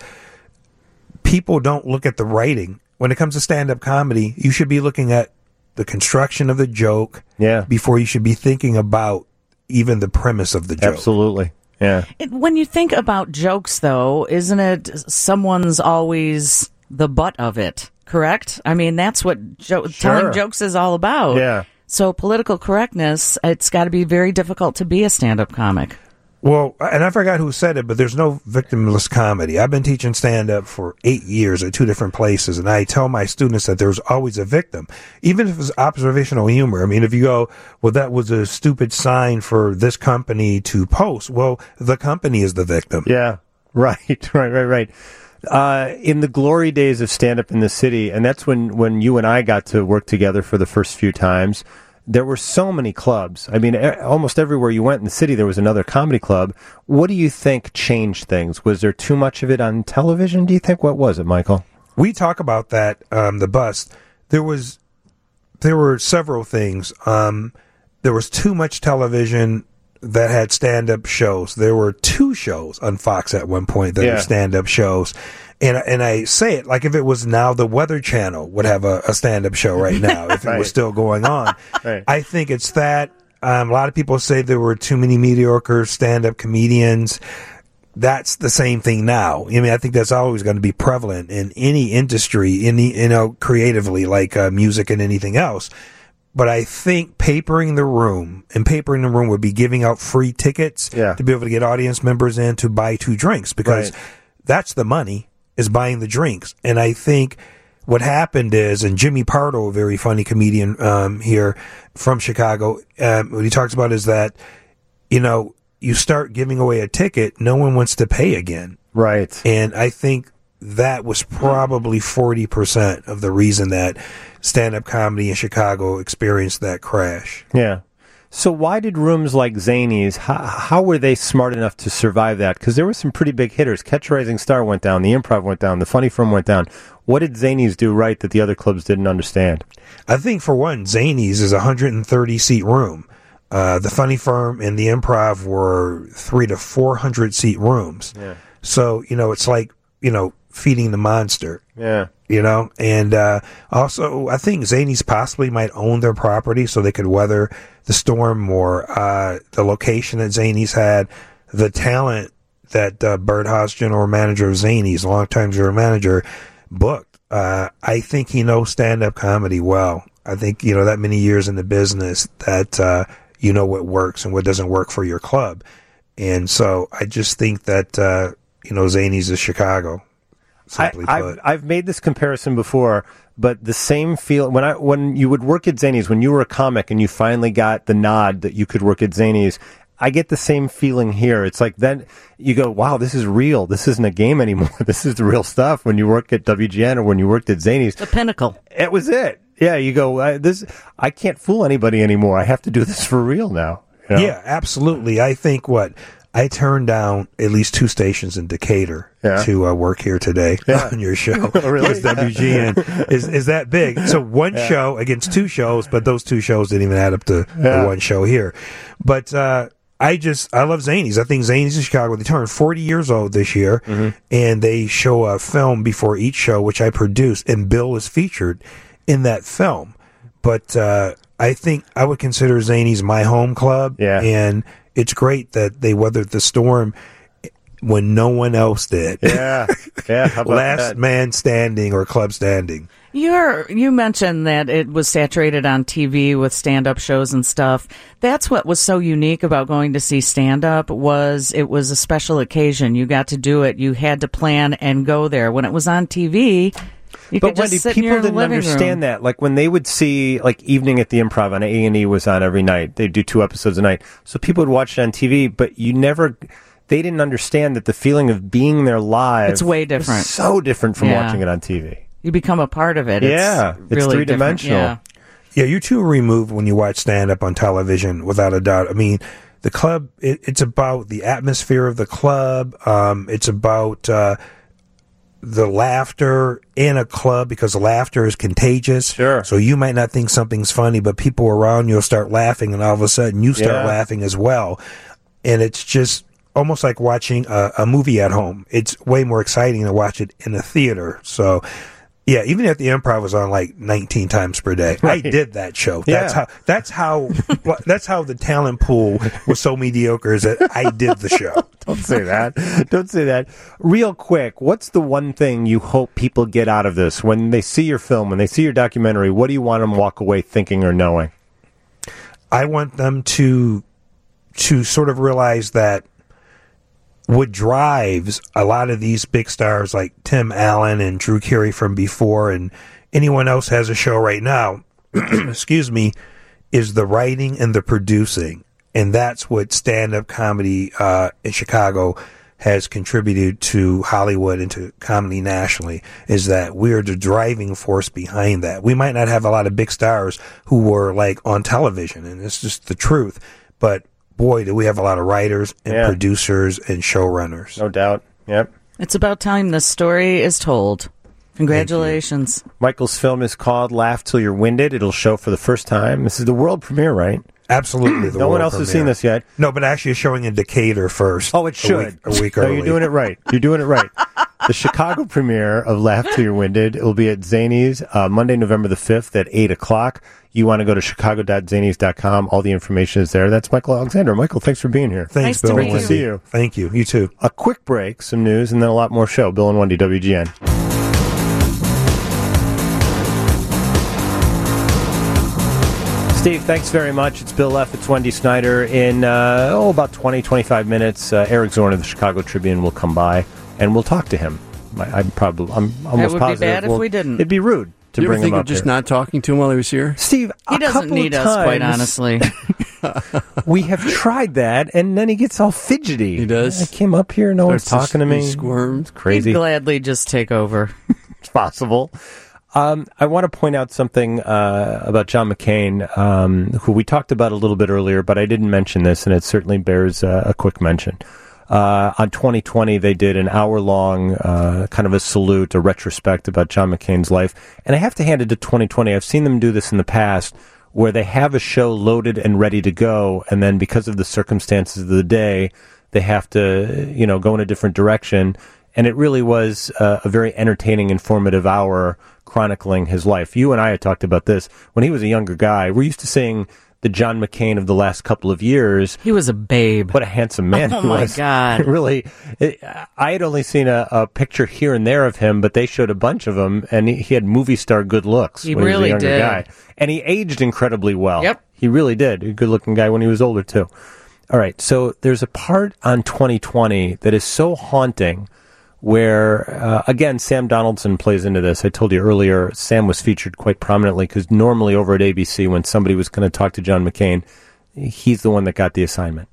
[SPEAKER 7] people don't look at the writing. When it comes to stand-up comedy, you should be looking at the construction of the joke
[SPEAKER 2] Yeah.
[SPEAKER 7] before you should be thinking about even the premise of the joke.
[SPEAKER 2] Absolutely. Yeah.
[SPEAKER 3] It, when you think about jokes, though, isn't it someone's always the butt of it, correct? I mean, that's what jo-
[SPEAKER 2] Sure.
[SPEAKER 3] telling jokes is all about.
[SPEAKER 2] Yeah.
[SPEAKER 3] So political correctness, it's got to be very difficult to be a stand-up comic.
[SPEAKER 7] Well, and I forgot who said it, but there's no victimless comedy. I've been teaching stand-up for eight years at two different places, and I tell my students that there's always a victim, even if it's observational humor. I mean, if you go, well, that was a stupid sign for this company to post. Well, the company is the victim.
[SPEAKER 2] Yeah. Right, right, right, right. Uh, in the glory days of stand-up in the city, and that's when, when you and I got to work together for the first few times, there were so many clubs. I mean, e- almost everywhere you went in the city, there was another comedy club. What do you think changed things? Was there too much of it on television, do you think? What was it, Michael?
[SPEAKER 7] We talk about that, um, the bust. There was, there were several things. Um, there was too much television that had stand-up shows. There were two shows on Fox at one point that
[SPEAKER 2] Yeah.
[SPEAKER 7] were stand-up shows. And, and I say it like if it was now the Weather Channel would have a, a stand-up show right now if it
[SPEAKER 2] Right.
[SPEAKER 7] was still going on.
[SPEAKER 2] Right.
[SPEAKER 7] I think it's that. Um, a lot of people say there were too many mediocre stand-up comedians. That's the same thing now. I mean, I think that's always going to be prevalent in any industry, any, you know, creatively, like uh, music and anything else. But I think papering the room, and papering the room would be giving out free tickets
[SPEAKER 2] Yeah.
[SPEAKER 7] to be able to get audience members in to buy two drinks, because
[SPEAKER 2] Right.
[SPEAKER 7] that's the money, is buying the drinks. And I think what happened is, and Jimmy Pardo, a very funny comedian um, here from Chicago, um, what he talks about is that, you know, you start giving away a ticket, no one wants to pay again.
[SPEAKER 2] Right.
[SPEAKER 7] And I think that was probably forty percent of the reason that stand-up comedy in Chicago experienced that crash.
[SPEAKER 2] Yeah. So why did rooms like Zanies, how, how were they smart enough to survive that? Because there were some pretty big hitters. Catch a Rising Star went down, the Improv went down, the Funny Firm went down. What did Zanies do right that the other clubs didn't understand?
[SPEAKER 7] I think, for one, Zanies is a one hundred thirty seat room. Uh, the Funny Firm and the Improv were three to four hundred seat rooms.
[SPEAKER 2] Yeah.
[SPEAKER 7] So, you know, it's like, you know, feeding the monster.
[SPEAKER 2] Yeah.
[SPEAKER 7] You know, and uh, also I think Zanies possibly might own their property so they could weather the storm more. Uh, the location that Zanies had, the talent that uh, Bert Haas, general manager of Zanies, longtime general manager, booked. Uh, I think he knows stand-up comedy well. I think, you know, that many years in the business that uh, you know what works and what doesn't work for your club. And so I just think that, uh, you know, Zanies is Chicago. Simply
[SPEAKER 2] I,
[SPEAKER 7] put.
[SPEAKER 2] I've, I've made this comparison before, but the same feel when I when you would work at Zanies, when you were a comic and you finally got the nod that you could work at Zanies, I get the same feeling here. It's like then you go, wow, this is real. This isn't a game anymore. This is the real stuff. When you work at W G N or when you worked at Zanies,
[SPEAKER 3] The pinnacle.
[SPEAKER 2] it was it. Yeah, you go, I, this. I can't fool anybody anymore. I have to do this for real now. You know?
[SPEAKER 7] Yeah, absolutely. I think what I turned down at least two stations in Decatur
[SPEAKER 2] Yeah.
[SPEAKER 7] to uh, work here today
[SPEAKER 2] Yeah.
[SPEAKER 7] on your show.
[SPEAKER 2] Really?
[SPEAKER 7] Because W G N is is that big. So one show against two shows, but those two shows didn't even add up to
[SPEAKER 2] Yeah.
[SPEAKER 7] the one show here. But uh, I just I love Zanies. I think Zanies in Chicago. They turned forty years old this year,
[SPEAKER 2] Mm-hmm.
[SPEAKER 7] and they show a film before each show, which I produced, and Bill is featured in that film. But uh, I think I would consider Zanies my home club,
[SPEAKER 2] Yeah.
[SPEAKER 7] and it's great that they weathered the storm when no one else did.
[SPEAKER 2] Yeah, yeah. How about
[SPEAKER 7] Last
[SPEAKER 2] that?
[SPEAKER 7] man standing or club standing.
[SPEAKER 3] You're, you mentioned that it was saturated on T V with stand-up shows and stuff. That's what was so unique about going to see stand-up was it was a special occasion. You got to do it. You had to plan and go there. When it was on T V, you
[SPEAKER 2] But
[SPEAKER 3] could just
[SPEAKER 2] Wendy,
[SPEAKER 3] sit in
[SPEAKER 2] people
[SPEAKER 3] your
[SPEAKER 2] didn't
[SPEAKER 3] living
[SPEAKER 2] understand
[SPEAKER 3] room.
[SPEAKER 2] that. Like when they would see, like Evening at the Improv on A and E was on every night. They'd do two episodes a night, so people would watch it on T V. But you never, they didn't understand that the feeling of being there live.
[SPEAKER 3] It's way
[SPEAKER 2] was
[SPEAKER 3] different.
[SPEAKER 2] so different from
[SPEAKER 3] Yeah.
[SPEAKER 2] watching it on T V.
[SPEAKER 3] You become a part of it.
[SPEAKER 2] Yeah,
[SPEAKER 3] it's,
[SPEAKER 2] it's
[SPEAKER 3] really
[SPEAKER 2] three-dimensional.
[SPEAKER 3] different.
[SPEAKER 7] Yeah, you're too removed when you watch stand-up on television, without a doubt. I mean, the club, it, it's about the atmosphere of the club. Um, it's about uh, the laughter in a club, because laughter is contagious.
[SPEAKER 2] Sure.
[SPEAKER 7] So you might not think something's funny, but people around you will start laughing, and all of a sudden you start
[SPEAKER 2] Yeah.
[SPEAKER 7] laughing as well. And it's just almost like watching a, a movie at home. It's way more exciting to watch it in a theater. So, yeah, even if the Improv was on like nineteen times per day,
[SPEAKER 2] Right.
[SPEAKER 7] I did that show. That's
[SPEAKER 2] Yeah.
[SPEAKER 7] how. That's how. well, that's how the talent pool was so mediocre. Is that I did the show.
[SPEAKER 2] Don't say that. Don't say that. Real quick, what's the one thing you hope people get out of this when they see your film, when they see your documentary? What do you want them to walk away thinking or knowing?
[SPEAKER 7] I want them to to sort of realize that what drives a lot of these big stars like Tim Allen and Drew Carey from before, and anyone else has a show right now, excuse me, is the writing and the producing. And that's what stand-up comedy uh, in Chicago has contributed to Hollywood and to comedy nationally, is that we're the driving force behind that. We might not have a lot of big stars who were like on television, and it's just the truth, but boy, do we have a lot of writers and
[SPEAKER 2] Yeah.
[SPEAKER 7] producers and showrunners.
[SPEAKER 2] No doubt. Yep.
[SPEAKER 3] It's about time this story is told. Congratulations.
[SPEAKER 2] Michael's film is called Laugh Till You're Winded. It'll show for the first time. This is the world premiere, right?
[SPEAKER 7] Absolutely. The
[SPEAKER 2] No one
[SPEAKER 7] world
[SPEAKER 2] else has
[SPEAKER 7] premiere.
[SPEAKER 2] seen this yet.
[SPEAKER 7] No, but actually it's showing in Decatur first.
[SPEAKER 2] Oh, it should.
[SPEAKER 7] A week, a week
[SPEAKER 2] no,
[SPEAKER 7] early.
[SPEAKER 2] you're doing it right. You're doing it right. The Chicago premiere of Laugh Till You're Winded. It will be at Zanies uh, Monday, November the fifth at eight o'clock. You want to go to chicago dot zanies dot com. All the information is there. That's Michael Alexander. Michael, thanks for being here.
[SPEAKER 7] Thanks,
[SPEAKER 3] Nice to
[SPEAKER 7] Bill.
[SPEAKER 3] meet
[SPEAKER 7] and
[SPEAKER 3] you.
[SPEAKER 7] Wendy.
[SPEAKER 2] See you.
[SPEAKER 7] Thank you. You too.
[SPEAKER 2] A quick break, some news, and then a lot more show. Bill and Wendy, W G N. Steve, thanks very much. It's Bill F. It's Wendy Snyder. In uh, oh, about twenty, twenty-five minutes, uh, Eric Zorn of the Chicago Tribune will come by, and we'll talk to him. I, I'm probably, I'm almost
[SPEAKER 3] would be
[SPEAKER 2] positive.
[SPEAKER 3] bad if
[SPEAKER 2] we'll-
[SPEAKER 3] we didn't.
[SPEAKER 2] It'd be rude to
[SPEAKER 5] Do you ever
[SPEAKER 2] bring
[SPEAKER 5] think
[SPEAKER 2] him
[SPEAKER 5] of
[SPEAKER 2] up
[SPEAKER 5] just
[SPEAKER 2] here.
[SPEAKER 5] not talking to him while he was here?
[SPEAKER 2] Steve,
[SPEAKER 3] He
[SPEAKER 2] a
[SPEAKER 3] doesn't
[SPEAKER 2] couple
[SPEAKER 3] need
[SPEAKER 2] of
[SPEAKER 3] us, quite
[SPEAKER 2] times
[SPEAKER 3] honestly.
[SPEAKER 2] We have tried that, and then he gets all fidgety.
[SPEAKER 5] He does?
[SPEAKER 2] I came up here, no one's
[SPEAKER 5] Starts
[SPEAKER 2] talking to
[SPEAKER 5] he
[SPEAKER 2] me.
[SPEAKER 5] squirms.
[SPEAKER 2] It's crazy.
[SPEAKER 3] He'd gladly just take over.
[SPEAKER 2] It's possible. Um, I want to point out something uh, about John McCain, um, who we talked about a little bit earlier, but I didn't mention this, and it certainly bears uh, a quick mention. Uh, on twenty twenty, they did an hour-long uh, kind of a salute, a retrospect about John McCain's life. And I have to hand it to twenty twenty. I've seen them do this in the past, where they have a show loaded and ready to go, and then because of the circumstances of the day, they have to, you know, go in a different direction. And it really was uh, a very entertaining, informative hour chronicling his life. You and I had talked about this. When he was a younger guy, we're used to seeing the John McCain of the last couple of years.
[SPEAKER 3] He was a babe.
[SPEAKER 2] What a handsome man
[SPEAKER 3] oh
[SPEAKER 2] he was.
[SPEAKER 3] Oh, my God.
[SPEAKER 2] Really, it, I had only seen a, a picture here and there of him, but they showed a bunch of him, and he, he had movie star good looks
[SPEAKER 3] he
[SPEAKER 2] when
[SPEAKER 3] really
[SPEAKER 2] he was a younger
[SPEAKER 3] did.
[SPEAKER 2] guy. And he aged incredibly well.
[SPEAKER 3] Yep.
[SPEAKER 2] He really did. A good-looking guy when he was older, too. All right, so there's a part on twenty twenty that is so haunting where, uh, again, Sam Donaldson plays into this. I told you earlier, Sam was featured quite prominently because normally over at A B C, when somebody was going to talk to John McCain, he's the one that got the assignment.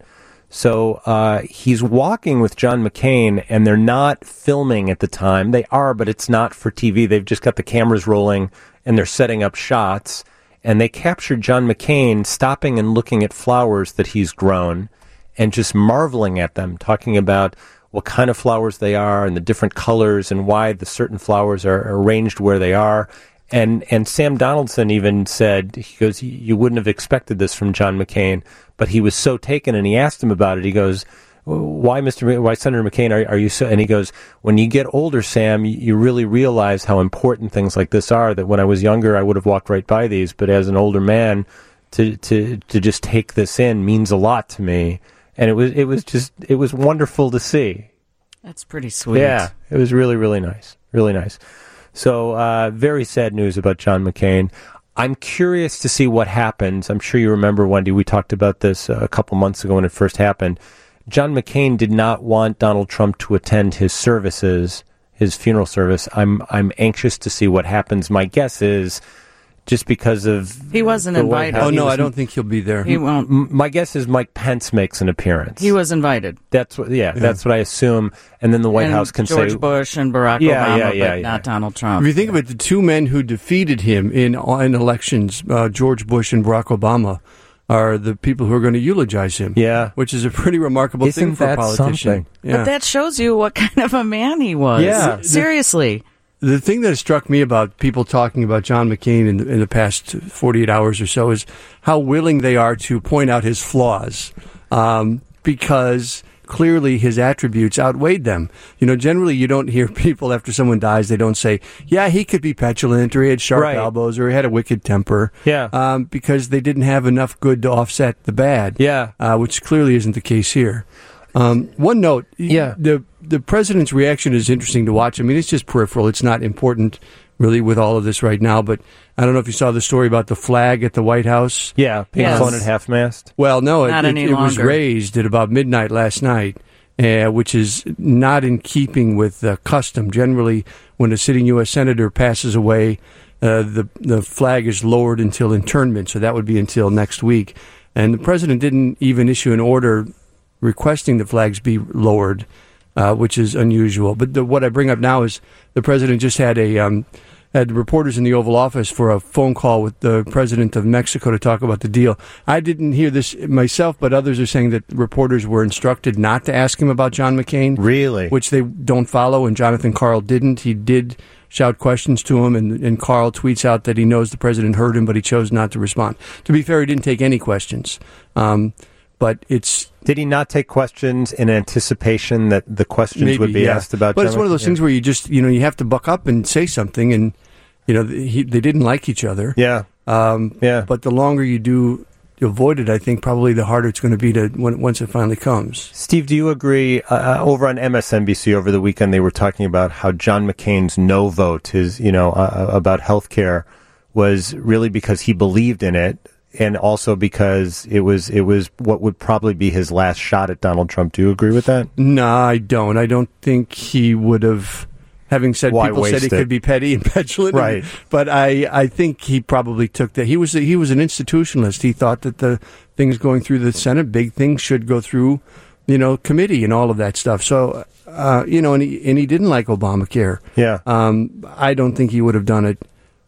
[SPEAKER 2] So uh, he's walking with John McCain, and they're not filming at the time. They are, but it's not for T V. They've just got the cameras rolling, and they're setting up shots. And they captured John McCain stopping and looking at flowers that he's grown and just marveling at them, talking about what kind of flowers they are and the different colors and why the certain flowers are arranged where they are. And and Sam Donaldson even said, he goes, you wouldn't have expected this from John McCain, but he was so taken, and he asked him about it. He goes, why, Mister M- why, Senator McCain, are, are you so? And he goes, when you get older, Sam, you, you really realize how important things like this are, that when I was younger, I would have walked right by these, but as an older man, to, to, to just take this in means a lot to me. And it was, it was just, it was wonderful to see.
[SPEAKER 3] That's pretty sweet.
[SPEAKER 2] Yeah, it was really, really nice. Really nice. So, uh, very sad news about John McCain. I'm curious to see what happens. I'm sure you remember, Wendy, we talked about this a couple months ago when it first happened. John McCain did not want Donald Trump to attend his services, his funeral service. I'm I'm anxious to see what happens. My guess is just because of
[SPEAKER 3] he wasn't
[SPEAKER 2] the White
[SPEAKER 3] invited.
[SPEAKER 2] House,
[SPEAKER 5] Oh, no,
[SPEAKER 2] was,
[SPEAKER 5] I don't think he'll be there.
[SPEAKER 3] He won't.
[SPEAKER 2] M- my guess is Mike Pence makes an appearance.
[SPEAKER 3] He was invited.
[SPEAKER 2] That's what. Yeah, yeah. That's what I assume. And then the White
[SPEAKER 3] and
[SPEAKER 2] House can
[SPEAKER 3] George
[SPEAKER 2] say
[SPEAKER 3] Bush and Barack
[SPEAKER 2] Yeah,
[SPEAKER 3] Obama,
[SPEAKER 2] yeah, yeah,
[SPEAKER 3] but
[SPEAKER 2] yeah.
[SPEAKER 3] not Donald Trump.
[SPEAKER 5] If you think of it, the two men who defeated him in in elections, uh, George Bush and Barack Obama, are the people who are going to eulogize him.
[SPEAKER 2] Yeah.
[SPEAKER 5] Which is a pretty remarkable
[SPEAKER 2] Isn't
[SPEAKER 5] thing for
[SPEAKER 2] that
[SPEAKER 5] a politician.
[SPEAKER 2] something?
[SPEAKER 5] Yeah.
[SPEAKER 3] But that shows you what kind of a man he was.
[SPEAKER 2] Yeah.
[SPEAKER 3] Seriously.
[SPEAKER 5] The thing that struck me about people talking about John McCain in, in the past forty-eight hours or so is how willing they are to point out his flaws, um, because clearly his attributes outweighed them. You know, generally you don't hear people after someone dies, they don't say, yeah, he could be petulant, or he had sharp
[SPEAKER 2] Right.
[SPEAKER 5] elbows, or he had a wicked temper.
[SPEAKER 2] Yeah.
[SPEAKER 5] Um, because they didn't have enough good to offset the bad.
[SPEAKER 2] Yeah.
[SPEAKER 5] Uh, which clearly isn't the case here. Um, one note,
[SPEAKER 2] Yeah.
[SPEAKER 5] the the president's reaction is interesting to watch. I mean, it's just peripheral. It's not important, really, with all of this right now. But I don't know if you saw the story about the flag at the White House.
[SPEAKER 2] Yeah, being
[SPEAKER 3] Yes.
[SPEAKER 2] flown at half-mast.
[SPEAKER 5] Well, no, it,
[SPEAKER 3] Not
[SPEAKER 5] it,
[SPEAKER 3] any
[SPEAKER 5] it was
[SPEAKER 3] longer.
[SPEAKER 5] raised at about midnight last night, uh, which is not in keeping with uh, custom. Generally, when a sitting U S senator passes away, uh, the the flag is lowered until internment, so that would be until next week. And the president didn't even issue an order requesting the flags be lowered, uh, which is unusual. But the, what I bring up now is the president just had a um, had reporters in the Oval Office for a phone call with the president of Mexico to talk about the deal. I didn't hear this myself, but others are saying that reporters were instructed not to ask him about John McCain.
[SPEAKER 2] Really?
[SPEAKER 5] Which they don't follow, and Jonathan Karl didn't. He did shout questions to him, and, and Karl tweets out that he knows the president heard him, but he chose not to respond. To be fair, he didn't take any questions. Um, but it's...
[SPEAKER 2] Did he not take questions in anticipation that the questions
[SPEAKER 5] Maybe,
[SPEAKER 2] would be
[SPEAKER 5] yeah.
[SPEAKER 2] asked about?
[SPEAKER 5] But
[SPEAKER 2] John
[SPEAKER 5] it's one of those
[SPEAKER 2] McCain?
[SPEAKER 5] things where you just, you know, you have to buck up and say something, and, you know, he, they didn't like each other.
[SPEAKER 2] Yeah.
[SPEAKER 5] Um,
[SPEAKER 2] Yeah.
[SPEAKER 5] But the longer you do avoid it, I think probably the harder it's going to be to when, once it finally comes.
[SPEAKER 2] Steve, do you agree? Uh, over on M S N B C over the weekend, they were talking about how John McCain's no vote, his, you know, uh, about health care, was really because he believed in it, and also because it was it was what would probably be his last shot at Donald Trump. Do you agree with that?
[SPEAKER 5] No, I don't. I don't think he would have. Having said,
[SPEAKER 2] Why
[SPEAKER 5] people said
[SPEAKER 2] waste
[SPEAKER 5] he
[SPEAKER 2] it?
[SPEAKER 5] could be petty and petulant,
[SPEAKER 2] Right.
[SPEAKER 5] But I, I think he probably took that. He was a, he was an institutionalist. He thought that the things going through the Senate, big things, should go through, you know, committee and all of that stuff. So, uh, you know, and he and he didn't like Obamacare.
[SPEAKER 2] Yeah.
[SPEAKER 5] Um, I don't think he would have done it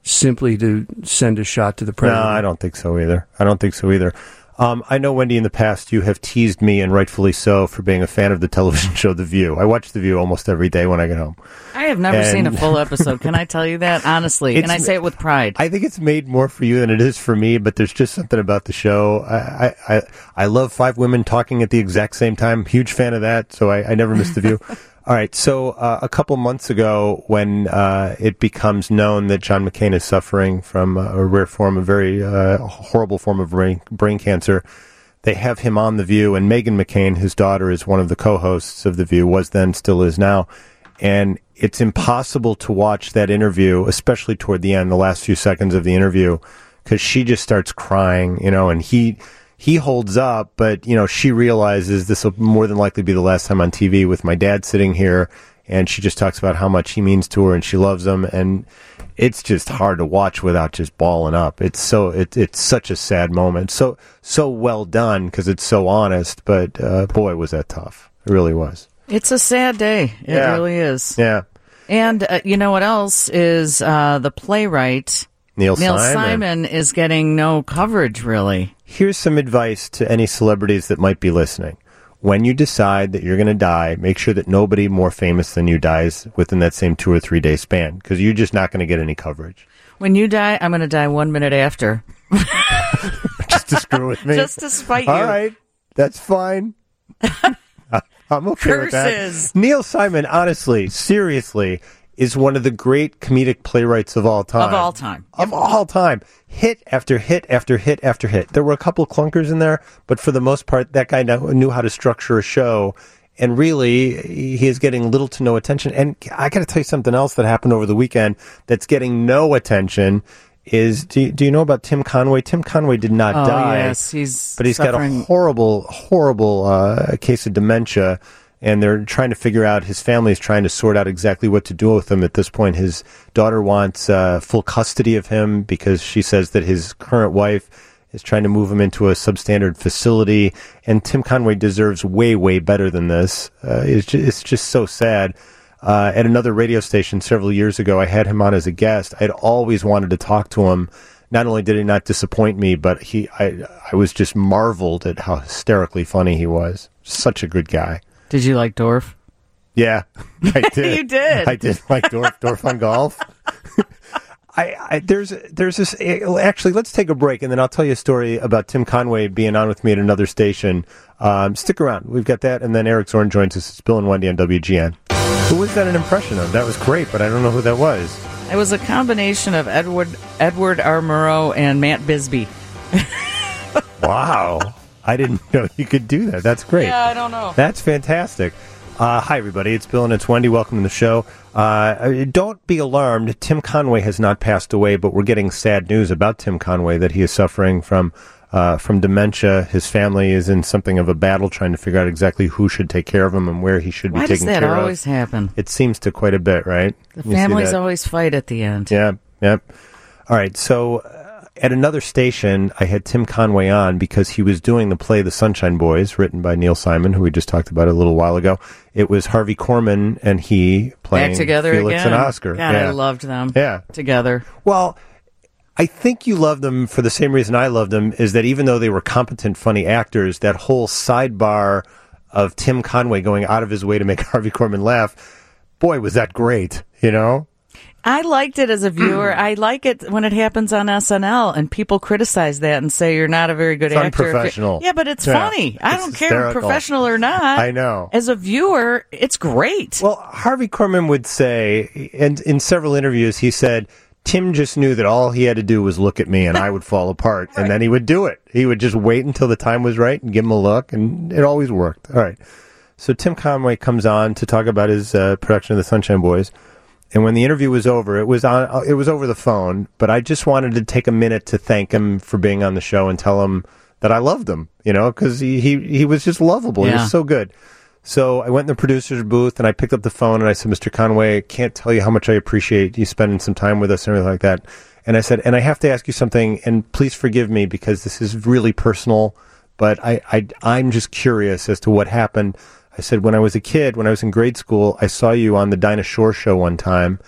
[SPEAKER 5] simply to send a shot to the
[SPEAKER 2] No,
[SPEAKER 5] president?
[SPEAKER 2] I don't think so either. I don't think so either. Um, I know, Wendy, in the past you have teased me, and rightfully so, for being a fan of the television show The View. I watch The View almost every day when I get home.
[SPEAKER 3] I have never
[SPEAKER 2] And-
[SPEAKER 3] seen a full episode. Can I tell you that honestly?
[SPEAKER 2] It's-
[SPEAKER 3] And I say it with pride.
[SPEAKER 2] I think it's made more for you than it is for me, but there's just something about the show. I I, I, I love five women talking at the exact same time. Huge fan of that, so I, I never miss The View. All right, so uh, a couple months ago, when uh, it becomes known that John McCain is suffering from a rare form, a very uh, horrible form of brain, brain cancer, they have him on The View, and Meghan McCain, his daughter, is one of the co-hosts of The View, was then, still is now. And it's impossible to watch that interview, especially toward the end, the last few seconds of the interview, because she just starts crying, you know, and he he holds up, but, you know, she realizes this will more than likely be the last time on T V with my dad sitting here, and she just talks about how much he means to her and she loves him, and it's just hard to watch without just bawling up. It's so it, it's such a sad moment. So so well done because it's so honest, but uh, boy, was that tough. It really was.
[SPEAKER 3] It's a sad day. It
[SPEAKER 2] Yeah.
[SPEAKER 3] really is.
[SPEAKER 2] Yeah.
[SPEAKER 3] And uh, you know what else is uh, the playwright
[SPEAKER 2] Neil,
[SPEAKER 3] Neil
[SPEAKER 2] Simon.
[SPEAKER 3] Simon is getting no coverage really.
[SPEAKER 2] Here's some advice to any celebrities that might be listening. When you decide that you're going to die, make sure that nobody more famous than you dies within that same two or three day span, because you're just not going to get any coverage.
[SPEAKER 3] When you die, I'm going to die one minute after.
[SPEAKER 2] Just to screw with me.
[SPEAKER 3] Just to spite you.
[SPEAKER 2] All right, that's fine. I'm okay with
[SPEAKER 3] Curses.
[SPEAKER 2] that. Neil Simon, honestly, seriously, is one of the great comedic playwrights of all time.
[SPEAKER 3] Of all time.
[SPEAKER 2] Of all time. Hit after hit after hit after hit. There were a couple clunkers in there, but for the most part, that guy knew knew how to structure a show. And really, he is getting little to no attention. And I got to tell you something else that happened over the weekend that's getting no attention. Is do you, do you know about Tim Conway? Tim Conway did not
[SPEAKER 3] Oh,
[SPEAKER 2] die.
[SPEAKER 3] yes, he's
[SPEAKER 2] but he's got a
[SPEAKER 3] suffering.
[SPEAKER 2] horrible, horrible uh, case of dementia, and they're trying to figure out. His family is trying to sort out exactly what to do with him at this point. His daughter wants uh, full custody of him because she says that his current wife is trying to move him into a substandard facility, and Tim Conway deserves way, way better than this. Uh, it's, just, it's just so sad. Uh, at another radio station several years ago, I had him on as a guest. I'd always wanted to talk to him. Not only did he not disappoint me, but he, I, I was just marveled at how hysterically funny he was. Such a good guy.
[SPEAKER 3] Did you like Dorf?
[SPEAKER 2] Yeah, I did.
[SPEAKER 3] You did.
[SPEAKER 2] I did like Dorf, Dorf on golf. I, I there's there's this actually. Let's take a break, and then I'll tell you a story about Tim Conway being on with me at another station. Um, stick around. We've got that, and then Eric Zorn joins us. It's Bill and Wendy on W G N. Who was that an impression of? That was great, but I don't know who that was.
[SPEAKER 3] It was a combination of Edward Edward R. Murrow and Matt Bisbee.
[SPEAKER 2] Wow, I didn't know you could do that. That's great.
[SPEAKER 3] Yeah, I don't know.
[SPEAKER 2] That's fantastic. Uh, hi, everybody. It's Bill and it's Wendy. Welcome to the show. Uh, don't be alarmed. Tim Conway has not passed away, but we're getting sad news about Tim Conway that he is suffering from uh, from dementia. His family is in something of a battle trying to figure out exactly who should take care of him and where he should
[SPEAKER 3] Why
[SPEAKER 2] be
[SPEAKER 3] does
[SPEAKER 2] taken
[SPEAKER 3] that
[SPEAKER 2] care
[SPEAKER 3] always
[SPEAKER 2] of.
[SPEAKER 3] happen?
[SPEAKER 2] It seems to quite a bit, right?
[SPEAKER 3] The
[SPEAKER 2] You see
[SPEAKER 3] families
[SPEAKER 2] that?
[SPEAKER 3] always fight at the end.
[SPEAKER 2] Yeah, yep. All right, so uh, at another station, I had Tim Conway on because he was doing the play The Sunshine Boys, written by Neil Simon, who we just talked about a little while ago. It was Harvey Korman and he playing
[SPEAKER 3] Back together
[SPEAKER 2] Felix
[SPEAKER 3] again.
[SPEAKER 2] and Oscar.
[SPEAKER 3] God,
[SPEAKER 2] yeah.
[SPEAKER 3] I loved them.
[SPEAKER 2] Yeah.
[SPEAKER 3] Together.
[SPEAKER 2] Well, I think you love them for the same reason I loved them, is that even though they were competent, funny actors, that whole sidebar of Tim Conway going out of his way to make Harvey Korman laugh, boy, was that great, you know?
[SPEAKER 3] I liked it as a viewer. I like it when it happens on S N L and people criticize that and say you're not a very good
[SPEAKER 2] It's
[SPEAKER 3] actor.
[SPEAKER 2] unprofessional.
[SPEAKER 3] Yeah, but it's
[SPEAKER 2] Yeah.
[SPEAKER 3] funny. I
[SPEAKER 2] It's
[SPEAKER 3] don't care,
[SPEAKER 2] hysterical.
[SPEAKER 3] professional or not.
[SPEAKER 2] I know.
[SPEAKER 3] As a viewer, it's great.
[SPEAKER 2] Well, Harvey Korman would say, and in several interviews, he said, Tim just knew that all he had to do was look at me and I would fall apart, and then he would do it. He would just wait until the time was right and give him a look, and it always worked. All right. So Tim Conway comes on to talk about his uh, production of The Sunshine Boys. And when the interview was over, it was on. It was over the phone. But I just wanted to take a minute to thank him for being on the show and tell him that I loved him. You know, because he, he he was just lovable. He
[SPEAKER 3] Yeah.
[SPEAKER 2] was so good. So I went in the producer's booth and I picked up the phone and I said, Mister Conway, can't tell you how much I appreciate you spending some time with us and everything like that. And I said, and I have to ask you something, and please forgive me because this is really personal. But I, I I'm just curious as to what happened. I said, when I was a kid, when I was in grade school, I saw you on the Dinah Shore show one time,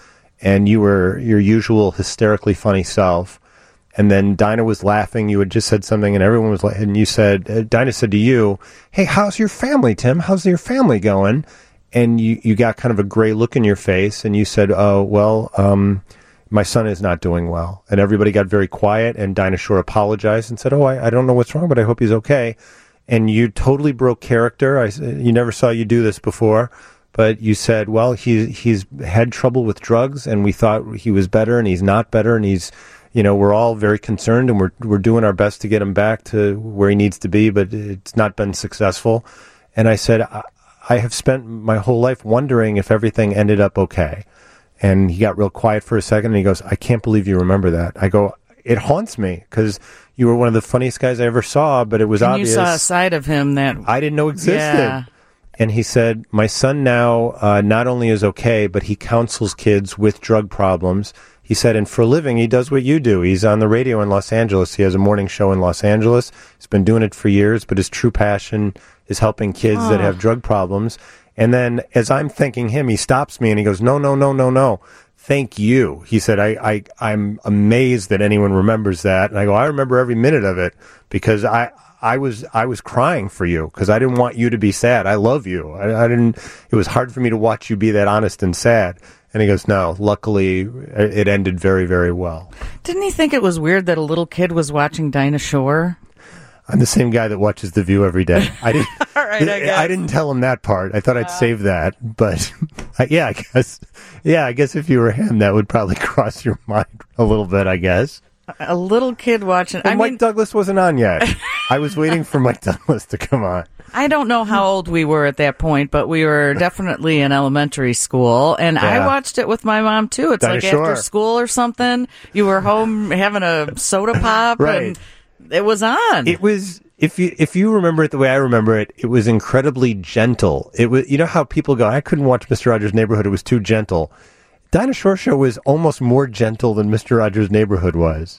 [SPEAKER 2] and you were your usual hysterically funny self. And then Dinah was laughing. You had just said something, and everyone was like, and you said, uh, Dinah said to you, "Hey, how's your family, Tim? How's your family going?" And you, you got kind of a gray look in your face, and you said, "Oh, well, um, my son is not doing well." And everybody got very quiet, and Dinah Shore apologized and said, "Oh, I, I don't know what's wrong, but I hope he's okay." And you totally broke character. I, you never saw you do this before, but you said, "Well, he, he's had trouble with drugs, and we thought he was better, and he's not better, and he's, you know, we're all very concerned, and we're we're doing our best to get him back to where he needs to be, but it's not been successful." And I said, I, I have spent my whole life wondering if everything ended up okay. And he got real quiet for a second, and he goes, "I can't believe you remember that." I go, "It haunts me, because you were one of the funniest guys I ever saw, but it was
[SPEAKER 3] and
[SPEAKER 2] obvious."
[SPEAKER 3] You saw a side of him that
[SPEAKER 2] I didn't know existed.
[SPEAKER 3] Yeah.
[SPEAKER 2] And he said, "My son now uh, not only is okay, but he counsels kids with drug problems." He said, "And for a living, he does what you do. He's on the radio in Los Angeles. He has a morning show in Los Angeles. He's been doing it for years, but his true passion is helping kids oh. that have drug problems." And then as I'm thanking him, he stops me and he goes, "No, no, no, no, no. Thank you." He said, I, I, I'm amazed that anyone remembers that. And I go, "I remember every minute of it, because I, I was, I was crying for you, because I didn't want you to be sad. I love you. I, I didn't, it was hard for me to watch you be that honest and sad." And he goes, "No, luckily it ended very, very well."
[SPEAKER 3] Didn't he think it was weird that a little kid was watching Dinah Shore?
[SPEAKER 2] I'm the same guy that watches The View every day. I didn't.
[SPEAKER 3] All right, I guess.
[SPEAKER 2] I didn't tell him that part. I thought I'd uh, save that, but I, yeah, I guess. Yeah, I guess if you were him, that would probably cross your mind a little bit. I guess
[SPEAKER 3] a little kid watching.
[SPEAKER 2] Well,
[SPEAKER 3] I
[SPEAKER 2] Mike
[SPEAKER 3] mean,
[SPEAKER 2] Douglas wasn't on yet. I was waiting for Mike Douglas to come on.
[SPEAKER 3] I don't know how old we were at that point, but we were definitely in elementary school, and yeah. I watched it with my mom too. It's
[SPEAKER 2] Dinah
[SPEAKER 3] like
[SPEAKER 2] Shore.
[SPEAKER 3] After school or something. You were home having a soda pop,
[SPEAKER 2] right.
[SPEAKER 3] and it was on.
[SPEAKER 2] It was. If you if you remember it the way I remember it, it was incredibly gentle. It was, you know how people go, "I couldn't watch Mister Rogers' Neighborhood; it was too gentle." Dinah Shore Show was almost more gentle than Mister Rogers' Neighborhood was,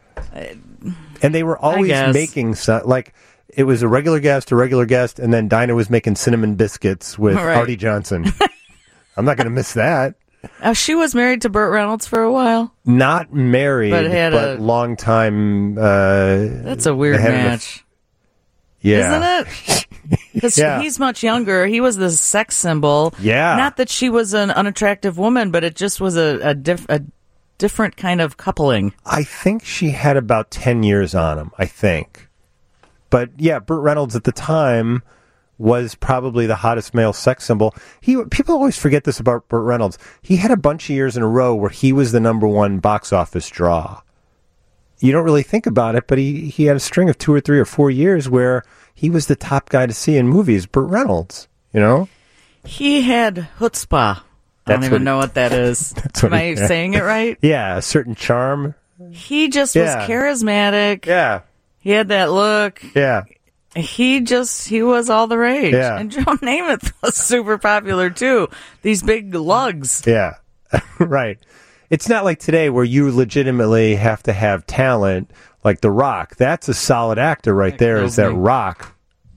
[SPEAKER 2] and they were always making some, like, it was a regular guest, a regular guest, and then Dinah was making cinnamon biscuits with right. Artie Johnson. I'm not going to miss that.
[SPEAKER 3] Uh, she was married to Burt Reynolds for a while.
[SPEAKER 2] Not married, but, had but a, long time. Uh,
[SPEAKER 3] that's a weird match.
[SPEAKER 2] Yeah.
[SPEAKER 3] Isn't it? Because
[SPEAKER 2] yeah.
[SPEAKER 3] he's much younger. He was the sex symbol.
[SPEAKER 2] Yeah.
[SPEAKER 3] Not that she was an unattractive woman, but it just was a, a, diff, a different kind of coupling.
[SPEAKER 2] I think she had about ten years on him, I think. But yeah, Burt Reynolds at the time was probably the hottest male sex symbol. He People always forget this about Burt Reynolds. He had a bunch of years in a row where he was the number one box office draw. You don't really think about it, but he, he had a string of two or three or four years where he was the top guy to see in movies, Burt Reynolds, you know?
[SPEAKER 3] He had chutzpah. I don't even what, know what that is. Am I he, saying it right?
[SPEAKER 2] Yeah, a certain charm.
[SPEAKER 3] He just
[SPEAKER 2] yeah.
[SPEAKER 3] was charismatic.
[SPEAKER 2] Yeah.
[SPEAKER 3] He had that look.
[SPEAKER 2] Yeah.
[SPEAKER 3] He just, he was all the rage.
[SPEAKER 2] Yeah.
[SPEAKER 3] And Joe Namath was super popular, too. These big lugs.
[SPEAKER 2] Yeah, right. It's not like today where you legitimately have to have talent like The Rock. That's a solid actor right there, is that Rock.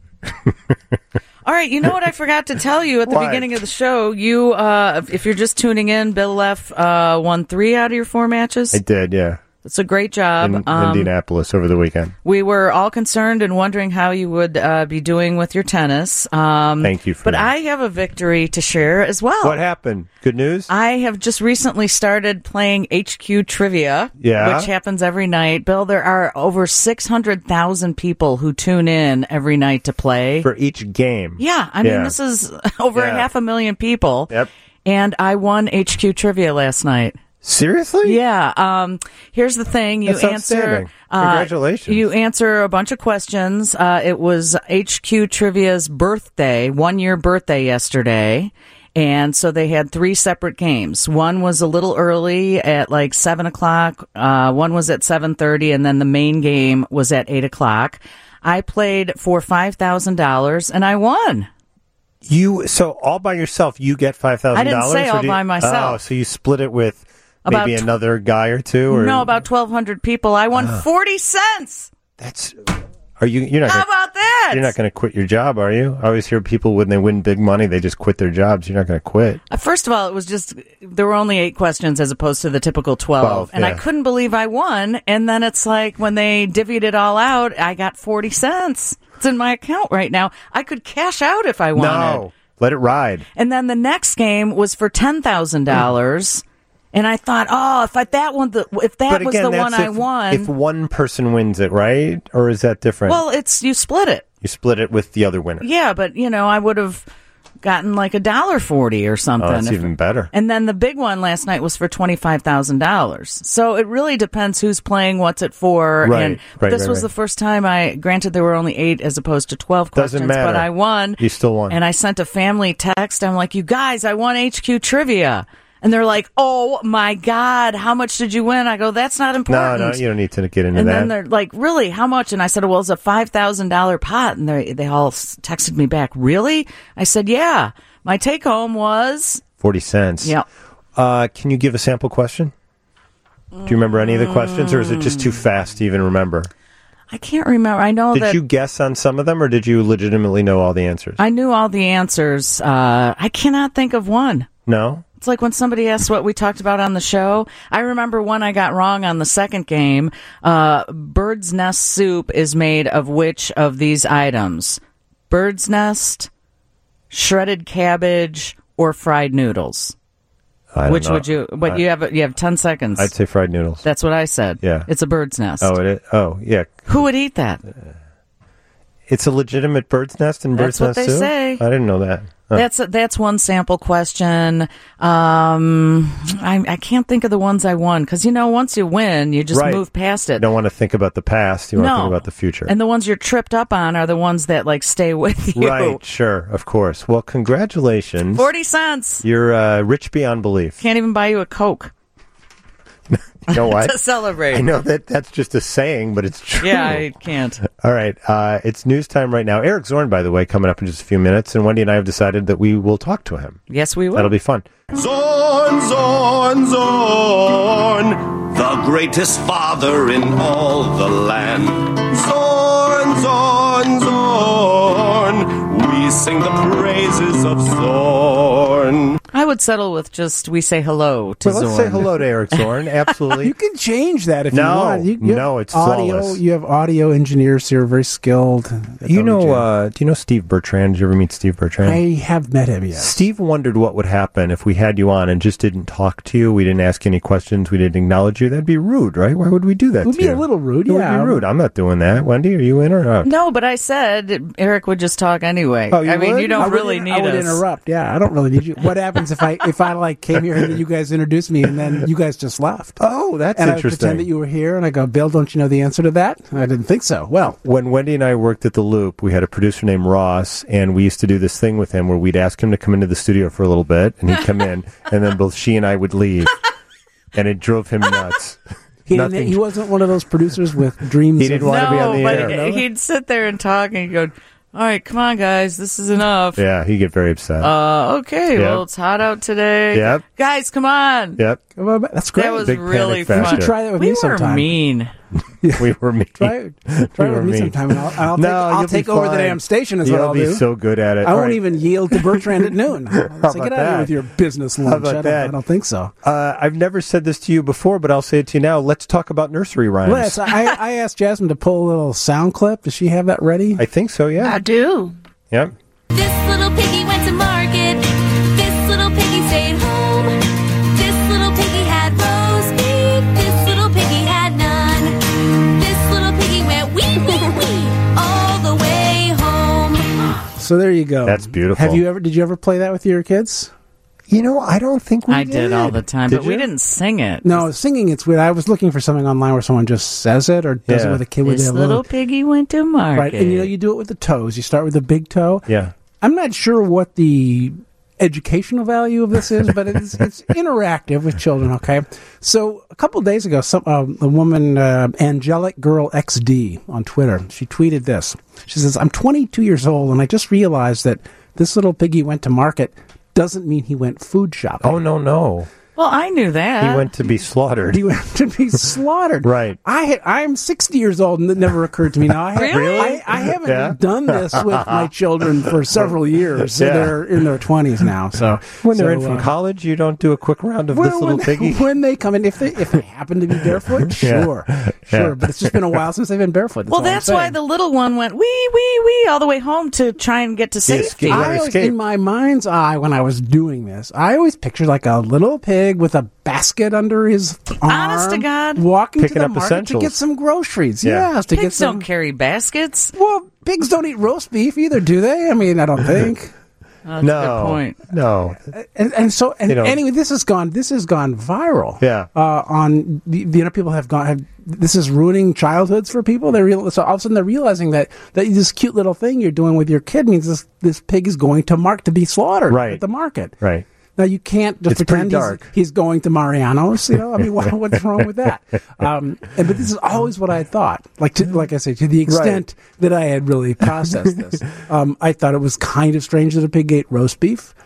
[SPEAKER 3] All right, you know what I forgot to tell you at the
[SPEAKER 2] what?
[SPEAKER 3] beginning of the show? You, uh, if you're just tuning in, Bill Leff uh, won three out of your four matches.
[SPEAKER 2] I did, yeah.
[SPEAKER 3] It's a great job.
[SPEAKER 2] In
[SPEAKER 3] um,
[SPEAKER 2] Indianapolis over the weekend.
[SPEAKER 3] We were all concerned and wondering how you would uh, be doing with your tennis. Um,
[SPEAKER 2] Thank you for
[SPEAKER 3] but
[SPEAKER 2] that.
[SPEAKER 3] But I have a victory to share as well.
[SPEAKER 2] What happened? Good news?
[SPEAKER 3] I have just recently started playing H Q Trivia,
[SPEAKER 2] yeah.
[SPEAKER 3] which happens every night. Bill, there are over six hundred thousand people who tune in every night to play.
[SPEAKER 2] For each game.
[SPEAKER 3] Yeah. I
[SPEAKER 2] yeah.
[SPEAKER 3] mean, this is over
[SPEAKER 2] yeah.
[SPEAKER 3] a half a million people.
[SPEAKER 2] Yep.
[SPEAKER 3] And I won H Q Trivia last night.
[SPEAKER 2] Seriously?
[SPEAKER 3] Yeah. Um, here's the thing. You
[SPEAKER 2] That's
[SPEAKER 3] answer. Uh,
[SPEAKER 2] Congratulations.
[SPEAKER 3] You answer a bunch of questions. Uh, it was H Q Trivia's birthday, one year birthday yesterday. And so they had three separate games. One was a little early at like seven o'clock. Uh, one was at seven thirty, and then the main game was at eight o'clock. I played for five thousand dollars and I won.
[SPEAKER 2] You, so all by yourself, you get five thousand dollars?
[SPEAKER 3] I didn't say all
[SPEAKER 2] you,
[SPEAKER 3] by myself.
[SPEAKER 2] Oh, so you split it with maybe
[SPEAKER 3] about
[SPEAKER 2] another guy or two? Or?
[SPEAKER 3] No, about twelve hundred people. I won uh, forty cents.
[SPEAKER 2] That's, Are you? You're not.
[SPEAKER 3] How
[SPEAKER 2] Gonna,
[SPEAKER 3] about that?
[SPEAKER 2] You're not going to quit your job, are you? I always hear people when they win big money, they just quit their jobs. You're not going to quit.
[SPEAKER 3] Uh, First of all, it was just, there were only eight questions as opposed to the typical twelve.
[SPEAKER 2] twelve,
[SPEAKER 3] and I
[SPEAKER 2] yeah.
[SPEAKER 3] couldn't believe I won. And then it's like when they divvied it all out, I got forty cents. It's in my account right now. I could cash out if I wanted.
[SPEAKER 2] No, let it ride.
[SPEAKER 3] And then the next game was for ten thousand dollars. And I thought, oh, if I, that one, the, if that
[SPEAKER 2] But
[SPEAKER 3] was
[SPEAKER 2] again,
[SPEAKER 3] the one
[SPEAKER 2] that's
[SPEAKER 3] I
[SPEAKER 2] if,
[SPEAKER 3] won.
[SPEAKER 2] If one person wins it, right? Or is that different?
[SPEAKER 3] Well, it's, you split it.
[SPEAKER 2] You split it with the other winner.
[SPEAKER 3] Yeah, but, you know, I would have gotten like a dollar forty or something.
[SPEAKER 2] Oh, that's
[SPEAKER 3] if-
[SPEAKER 2] even better.
[SPEAKER 3] And then the big one last night was for twenty-five thousand dollars. So it really depends who's playing, what's it for.
[SPEAKER 2] Right,
[SPEAKER 3] and
[SPEAKER 2] right,
[SPEAKER 3] this
[SPEAKER 2] right,
[SPEAKER 3] was
[SPEAKER 2] right.
[SPEAKER 3] the first time I, granted there were only eight as opposed to twelve
[SPEAKER 2] Doesn't
[SPEAKER 3] questions,
[SPEAKER 2] matter.
[SPEAKER 3] but I won.
[SPEAKER 2] You still won.
[SPEAKER 3] And I sent a family text. I'm like, you guys, I won H Q trivia. And they're like, oh my God, how much did you win? I go, that's not
[SPEAKER 2] No,
[SPEAKER 3] important.
[SPEAKER 2] no, you don't need to get into
[SPEAKER 3] And
[SPEAKER 2] that.
[SPEAKER 3] then they're like, really? How much? And I said, well, it's a five thousand dollars pot. And they they all s- texted me back, really? I said, yeah. My take home was,
[SPEAKER 2] Forty cents.
[SPEAKER 3] yeah.
[SPEAKER 2] Uh, can you give a sample question? Do you remember any of the questions, or is it just too fast to even remember?
[SPEAKER 3] I can't remember. I know
[SPEAKER 2] Did
[SPEAKER 3] that
[SPEAKER 2] you guess on some of them, or did you legitimately know all the answers?
[SPEAKER 3] I knew all the answers. Uh, I cannot think of one.
[SPEAKER 2] No?
[SPEAKER 3] It's like when somebody asks what we talked about on the show. I remember one I got wrong on the second game. Uh, bird's nest soup is made of which of these items? Bird's nest, shredded cabbage, or fried noodles?
[SPEAKER 2] I don't
[SPEAKER 3] Which
[SPEAKER 2] know.
[SPEAKER 3] would you? But
[SPEAKER 2] I-
[SPEAKER 3] you have you have ten seconds.
[SPEAKER 2] I'd say fried noodles.
[SPEAKER 3] That's what I said.
[SPEAKER 2] Yeah.
[SPEAKER 3] It's a bird's nest.
[SPEAKER 2] Oh, it is? Oh, yeah.
[SPEAKER 3] Who would eat that?
[SPEAKER 2] It's a legitimate bird's nest and bird's
[SPEAKER 3] That's what
[SPEAKER 2] nest
[SPEAKER 3] they
[SPEAKER 2] soup?
[SPEAKER 3] say.
[SPEAKER 2] I didn't know that. Huh.
[SPEAKER 3] That's that's one sample question. Um, I, I can't think of the ones I won because you know once you win, you just
[SPEAKER 2] Right.
[SPEAKER 3] move past it.
[SPEAKER 2] You don't want to think about the past. You want to
[SPEAKER 3] No.
[SPEAKER 2] think about the future.
[SPEAKER 3] And the ones you're tripped up on are the ones that like stay with you.
[SPEAKER 2] Right, sure, of course. Well, congratulations.
[SPEAKER 3] Forty cents.
[SPEAKER 2] You're uh, rich beyond belief.
[SPEAKER 3] Can't even buy you a Coke
[SPEAKER 2] You know what?
[SPEAKER 3] to celebrate.
[SPEAKER 2] I know that that's just a saying, but it's true.
[SPEAKER 3] Yeah, I can't.
[SPEAKER 2] All right. Uh, it's news time right now. Eric Zorn, by the way, coming up in just a few minutes. And Wendy and I have decided that we will talk to him.
[SPEAKER 3] Yes, we will.
[SPEAKER 2] That'll be fun.
[SPEAKER 8] Zorn, Zorn, Zorn, the greatest father in all the land. Zorn, Zorn, Zorn, we sing the praises of Zorn.
[SPEAKER 3] I would settle with just we say hello to
[SPEAKER 2] Well, let's
[SPEAKER 3] Zorn.
[SPEAKER 2] say hello to Eric Zorn. Absolutely.
[SPEAKER 9] You can change that if
[SPEAKER 2] No,
[SPEAKER 9] you want. You, you
[SPEAKER 2] no,
[SPEAKER 9] have
[SPEAKER 2] it's
[SPEAKER 9] audio.
[SPEAKER 2] flawless.
[SPEAKER 9] You have audio engineers who are very skilled. at
[SPEAKER 2] You know,
[SPEAKER 9] W J.
[SPEAKER 2] uh, do you know Steve Bertrand? Did you ever meet Steve Bertrand?
[SPEAKER 9] I have met him. Yes.
[SPEAKER 2] Steve wondered what would happen if we had you on and just didn't talk to you. We didn't ask any questions. We didn't acknowledge you. That'd be rude, right? Why would we do that
[SPEAKER 9] It would
[SPEAKER 2] to
[SPEAKER 9] be
[SPEAKER 2] you?
[SPEAKER 9] a little rude.
[SPEAKER 2] It
[SPEAKER 9] Yeah.
[SPEAKER 2] would be rude. I'm not doing that. Wendy, are you in or out?
[SPEAKER 3] No, but I said Eric would just talk anyway.
[SPEAKER 2] Oh, you
[SPEAKER 3] I mean,
[SPEAKER 2] would?
[SPEAKER 3] you don't
[SPEAKER 9] I would
[SPEAKER 3] really
[SPEAKER 9] inter-
[SPEAKER 3] need
[SPEAKER 9] I would
[SPEAKER 3] us.
[SPEAKER 9] interrupt. Yeah, I don't really need you. What happens if I if I like came here and then you guys introduced me and then you guys just left?
[SPEAKER 2] Oh, that's
[SPEAKER 9] and I
[SPEAKER 2] interesting.
[SPEAKER 9] pretend that you were here and I go, Bill, don't you know the answer to that? And I didn't think so. Well,
[SPEAKER 2] When Wendy and I worked at The Loop, we had a producer named Ross, and we used to do this thing with him where we'd ask him to come into the studio for a little bit, and he'd come in, and then both she and I would leave, and it drove him nuts.
[SPEAKER 9] he
[SPEAKER 2] Nothing-
[SPEAKER 9] didn't, he wasn't one of those producers with dreams.
[SPEAKER 2] He didn't
[SPEAKER 9] of-
[SPEAKER 2] want to be
[SPEAKER 3] No,
[SPEAKER 2] on the
[SPEAKER 3] but
[SPEAKER 2] air.
[SPEAKER 3] he- he'd sit there and talk and he'd go, all right, come on, guys, this is enough.
[SPEAKER 2] Yeah, he'd get very upset.
[SPEAKER 3] Uh, okay,
[SPEAKER 2] Yep.
[SPEAKER 3] well, it's hot out today.
[SPEAKER 2] Yep.
[SPEAKER 3] Guys, come on.
[SPEAKER 2] yep,
[SPEAKER 9] Come on, That's great.
[SPEAKER 3] That was
[SPEAKER 2] Big
[SPEAKER 3] really
[SPEAKER 2] panic
[SPEAKER 3] fun.
[SPEAKER 2] factor.
[SPEAKER 9] You should try that with
[SPEAKER 3] we
[SPEAKER 9] me
[SPEAKER 3] were
[SPEAKER 9] sometime.
[SPEAKER 3] mean.
[SPEAKER 2] we were mean.
[SPEAKER 9] Try,
[SPEAKER 2] We
[SPEAKER 9] try it
[SPEAKER 2] were
[SPEAKER 9] with me
[SPEAKER 2] mean.
[SPEAKER 9] sometime, and I'll, I'll
[SPEAKER 2] No,
[SPEAKER 9] take, I'll
[SPEAKER 2] you'll
[SPEAKER 9] take
[SPEAKER 2] be
[SPEAKER 9] over the
[SPEAKER 2] fine.
[SPEAKER 9] damn station. Is
[SPEAKER 2] You'll
[SPEAKER 9] what I'll
[SPEAKER 2] be
[SPEAKER 9] do.
[SPEAKER 2] so good at it.
[SPEAKER 9] I
[SPEAKER 2] All
[SPEAKER 9] won't
[SPEAKER 2] right.
[SPEAKER 9] even yield to Bertrand at noon. I'll
[SPEAKER 2] about
[SPEAKER 9] say, get out of
[SPEAKER 2] that?
[SPEAKER 9] here with your business lunch.
[SPEAKER 2] about
[SPEAKER 9] I, don't,
[SPEAKER 2] that?
[SPEAKER 9] I don't think so.
[SPEAKER 2] Uh, I've never said this to you before, but I'll say it to you now. Let's talk about nursery rhymes.
[SPEAKER 9] Well, yes, I, I asked Jasmine to pull a little sound clip. Does she have that ready?
[SPEAKER 2] I think so, yeah.
[SPEAKER 10] I do.
[SPEAKER 2] Yep.
[SPEAKER 10] This little piggy went to market. This little piggy stayed home. This little piggy had roast beef. This little piggy had none. This little piggy went wee, wee, wee all the way home.
[SPEAKER 9] So there you go.
[SPEAKER 2] That's beautiful.
[SPEAKER 9] Have you ever? Did you ever play that with your kids?
[SPEAKER 2] You know, I don't think we
[SPEAKER 3] I did all the time,
[SPEAKER 2] Did
[SPEAKER 3] but we
[SPEAKER 2] you?
[SPEAKER 3] didn't sing it.
[SPEAKER 9] No, singing. It's weird. I was looking for something online where someone just says it or does
[SPEAKER 2] Yeah.
[SPEAKER 9] it with a kid with
[SPEAKER 3] This
[SPEAKER 9] their
[SPEAKER 3] little piggy went to market.
[SPEAKER 9] right. And you know, you do it with the toes. You start with the big toe.
[SPEAKER 2] Yeah.
[SPEAKER 9] I'm not sure what the educational value of this is, but it's it's interactive with children. Okay, so a couple of days ago, some uh, a woman, uh, Angelic Girl X D on Twitter, she tweeted this. She says, "I'm twenty-two years old, and I just realized that this little piggy went to market doesn't mean he went food shopping."
[SPEAKER 2] Oh, no, no.
[SPEAKER 3] Well, I knew that.
[SPEAKER 2] He went to be slaughtered.
[SPEAKER 9] He went to be slaughtered.
[SPEAKER 2] Right.
[SPEAKER 9] I had, I'm sixty years old, and it never occurred to me. Now I, have,
[SPEAKER 3] Really?
[SPEAKER 9] I, I haven't
[SPEAKER 2] Yeah.
[SPEAKER 9] done this with my children for several years. So
[SPEAKER 2] Yeah.
[SPEAKER 9] they're in their twenties now. So
[SPEAKER 2] When they're
[SPEAKER 9] so,
[SPEAKER 2] in from
[SPEAKER 9] uh,
[SPEAKER 2] college, you don't do a quick round of
[SPEAKER 9] well,
[SPEAKER 2] this little
[SPEAKER 9] when,
[SPEAKER 2] piggy?
[SPEAKER 9] when they come in, if they if they happen to be barefoot,
[SPEAKER 2] Yeah.
[SPEAKER 9] sure, sure.
[SPEAKER 2] Yeah.
[SPEAKER 9] But it's just been a while since they've been barefoot.
[SPEAKER 3] well,
[SPEAKER 9] all I'm
[SPEAKER 3] that's why
[SPEAKER 9] saying.
[SPEAKER 3] the little one went wee, wee, wee all the way home to try and get to safety.
[SPEAKER 2] escape. You gotta
[SPEAKER 9] I always,
[SPEAKER 2] escape.
[SPEAKER 9] in my mind's eye, when I was doing this, I always pictured like a little pig with a basket under his arm,
[SPEAKER 3] Honest to God.
[SPEAKER 9] walking
[SPEAKER 2] Picking
[SPEAKER 9] to the
[SPEAKER 2] up
[SPEAKER 9] market
[SPEAKER 2] essentials.
[SPEAKER 9] to get some groceries.
[SPEAKER 2] Yeah.
[SPEAKER 9] Yes, to get
[SPEAKER 3] Pigs
[SPEAKER 9] some.
[SPEAKER 3] don't carry baskets.
[SPEAKER 9] Well, pigs don't eat roast beef either, do they? I mean, I don't think.
[SPEAKER 3] Oh, that's a
[SPEAKER 2] no.
[SPEAKER 3] good point.
[SPEAKER 2] No.
[SPEAKER 9] And, and so, and
[SPEAKER 2] They don't.
[SPEAKER 9] anyway, this has gone. This has gone viral.
[SPEAKER 2] Yeah.
[SPEAKER 9] Uh, on the, you know, people have gone. Have, this is ruining childhoods for people. They real so all of a sudden they're realizing that that this cute little thing you're doing with your kid means this this pig is going to mark to be slaughtered
[SPEAKER 2] Right.
[SPEAKER 9] at the market.
[SPEAKER 2] Right.
[SPEAKER 9] Now you can't just
[SPEAKER 2] It's pretty
[SPEAKER 9] pretend he's,
[SPEAKER 2] dark.
[SPEAKER 9] he's going to Mariano's. You know, I mean, what, what's wrong with that? Um, and, but this is always what I thought. Like, to, like I say, to the extent that I had really processed this, um, I thought it was kind of strange that a pig ate roast beef.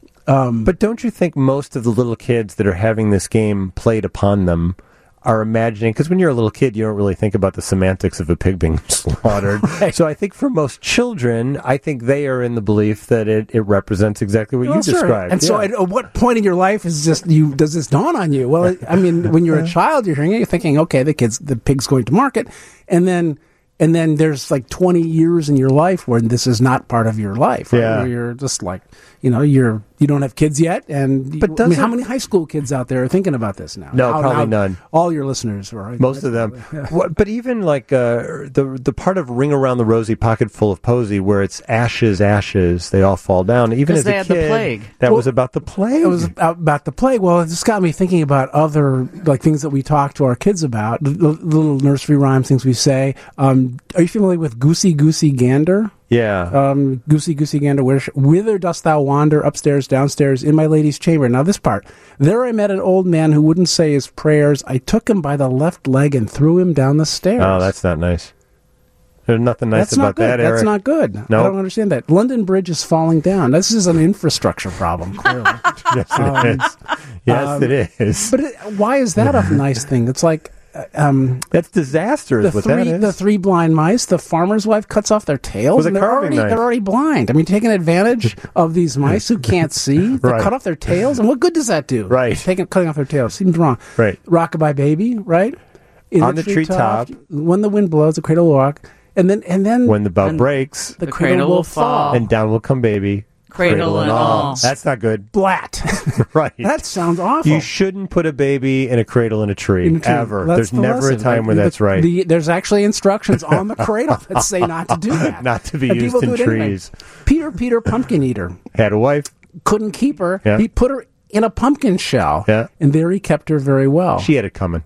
[SPEAKER 9] Um,
[SPEAKER 2] But don't you think most of the little kids that are having this game played upon them are imagining, because when you're a little kid, you don't really think about the semantics of a pig being slaughtered.
[SPEAKER 9] Right.
[SPEAKER 2] So I think for most children, I think they are in the belief that it, it represents exactly what
[SPEAKER 9] Well,
[SPEAKER 2] you
[SPEAKER 9] sure.
[SPEAKER 2] described.
[SPEAKER 9] And so,
[SPEAKER 2] Yeah.
[SPEAKER 9] at, at what point in your life is this? You does this dawn on you? Well, it, I mean, when you're a child, you're hearing it, you're thinking, okay, the kids, the pig's going to market, and then, and then there's like twenty years in your life where this is not part of your life. Right?
[SPEAKER 2] Yeah.
[SPEAKER 9] Where you're just like, you know, you're you don't have kids yet, and
[SPEAKER 2] But
[SPEAKER 9] I mean,
[SPEAKER 2] doesn't-
[SPEAKER 9] how many high school kids out there are thinking about this now?
[SPEAKER 2] No,
[SPEAKER 9] Now-
[SPEAKER 2] probably
[SPEAKER 9] now
[SPEAKER 2] none.
[SPEAKER 9] All your listeners, right?
[SPEAKER 2] Most of them. What, but even like uh, the the part of Ring Around the Rosy Pocket Full of Posy where it's ashes, ashes, they all fall down. Even
[SPEAKER 3] 'Cause
[SPEAKER 2] as
[SPEAKER 3] they
[SPEAKER 2] a
[SPEAKER 3] had the
[SPEAKER 2] kid,
[SPEAKER 3] plague.
[SPEAKER 2] that
[SPEAKER 9] Well,
[SPEAKER 2] was about the plague.
[SPEAKER 9] It was about the plague. Well, it just got me thinking about other like things that we talk to our kids about, the, the little nursery rhymes, things we say. Um, are you familiar with Goosey Goosey Gander?
[SPEAKER 2] yeah.
[SPEAKER 9] Um, Goosey Goosey Gander, where, whither dost thou wander? Upstairs, downstairs, in my lady's chamber. Now this part. There I met an old man who wouldn't say his prayers. I took him by the left leg and threw him down the stairs.
[SPEAKER 2] Oh, that's not nice. There's nothing nice
[SPEAKER 9] That's
[SPEAKER 2] about
[SPEAKER 9] not good.
[SPEAKER 2] that, Eric.
[SPEAKER 9] That's not good.
[SPEAKER 2] No.
[SPEAKER 9] I don't understand that. London Bridge is falling down. This is an infrastructure problem, clearly.
[SPEAKER 2] Yes, it
[SPEAKER 9] Um,
[SPEAKER 2] is. Yes,
[SPEAKER 9] um,
[SPEAKER 2] it is.
[SPEAKER 9] But it, why is that a nice thing? It's like uh, um,
[SPEAKER 2] That's disaster,
[SPEAKER 9] the
[SPEAKER 2] is what
[SPEAKER 9] three
[SPEAKER 2] that is.
[SPEAKER 9] the three blind mice. The farmer's wife cuts off their tails,
[SPEAKER 2] With a
[SPEAKER 9] and they're
[SPEAKER 2] carving
[SPEAKER 9] already
[SPEAKER 2] knife.
[SPEAKER 9] they're already blind. I mean, taking advantage of these mice who can't see. They
[SPEAKER 2] Right.
[SPEAKER 9] cut off their tails, and what good does that do?
[SPEAKER 2] Right.
[SPEAKER 9] taking cutting off their tails seems wrong.
[SPEAKER 2] Right.
[SPEAKER 9] Rockabye Baby, right? In
[SPEAKER 2] On the treetop.
[SPEAKER 9] when the wind blows, the cradle will rock, and then and then
[SPEAKER 2] When the bough
[SPEAKER 3] And-
[SPEAKER 2] breaks,
[SPEAKER 9] the,
[SPEAKER 3] The
[SPEAKER 9] cradle,
[SPEAKER 3] cradle
[SPEAKER 9] will
[SPEAKER 3] will
[SPEAKER 9] fall.
[SPEAKER 3] fall.
[SPEAKER 2] and down will come baby.
[SPEAKER 3] Cradle and all.
[SPEAKER 2] That's not good.
[SPEAKER 9] Splat.
[SPEAKER 2] Right.
[SPEAKER 9] That sounds awful.
[SPEAKER 2] You shouldn't put a baby in a cradle in a tree,
[SPEAKER 9] In a tree.
[SPEAKER 2] ever.
[SPEAKER 9] That's
[SPEAKER 2] There's
[SPEAKER 9] the
[SPEAKER 2] never
[SPEAKER 9] lesson.
[SPEAKER 2] a time where
[SPEAKER 9] The-
[SPEAKER 2] that's right.
[SPEAKER 9] the- there's actually instructions on the cradle that say not to do that.
[SPEAKER 2] Not to be
[SPEAKER 9] And
[SPEAKER 2] used
[SPEAKER 9] people
[SPEAKER 2] in
[SPEAKER 9] do it anyway.
[SPEAKER 2] trees.
[SPEAKER 9] Peter Peter Pumpkin Eater
[SPEAKER 2] Had a wife.
[SPEAKER 9] couldn't keep her.
[SPEAKER 2] Yeah.
[SPEAKER 9] He put her in a pumpkin shell,
[SPEAKER 2] Yeah.
[SPEAKER 9] and there he kept her very well.
[SPEAKER 2] She had it coming.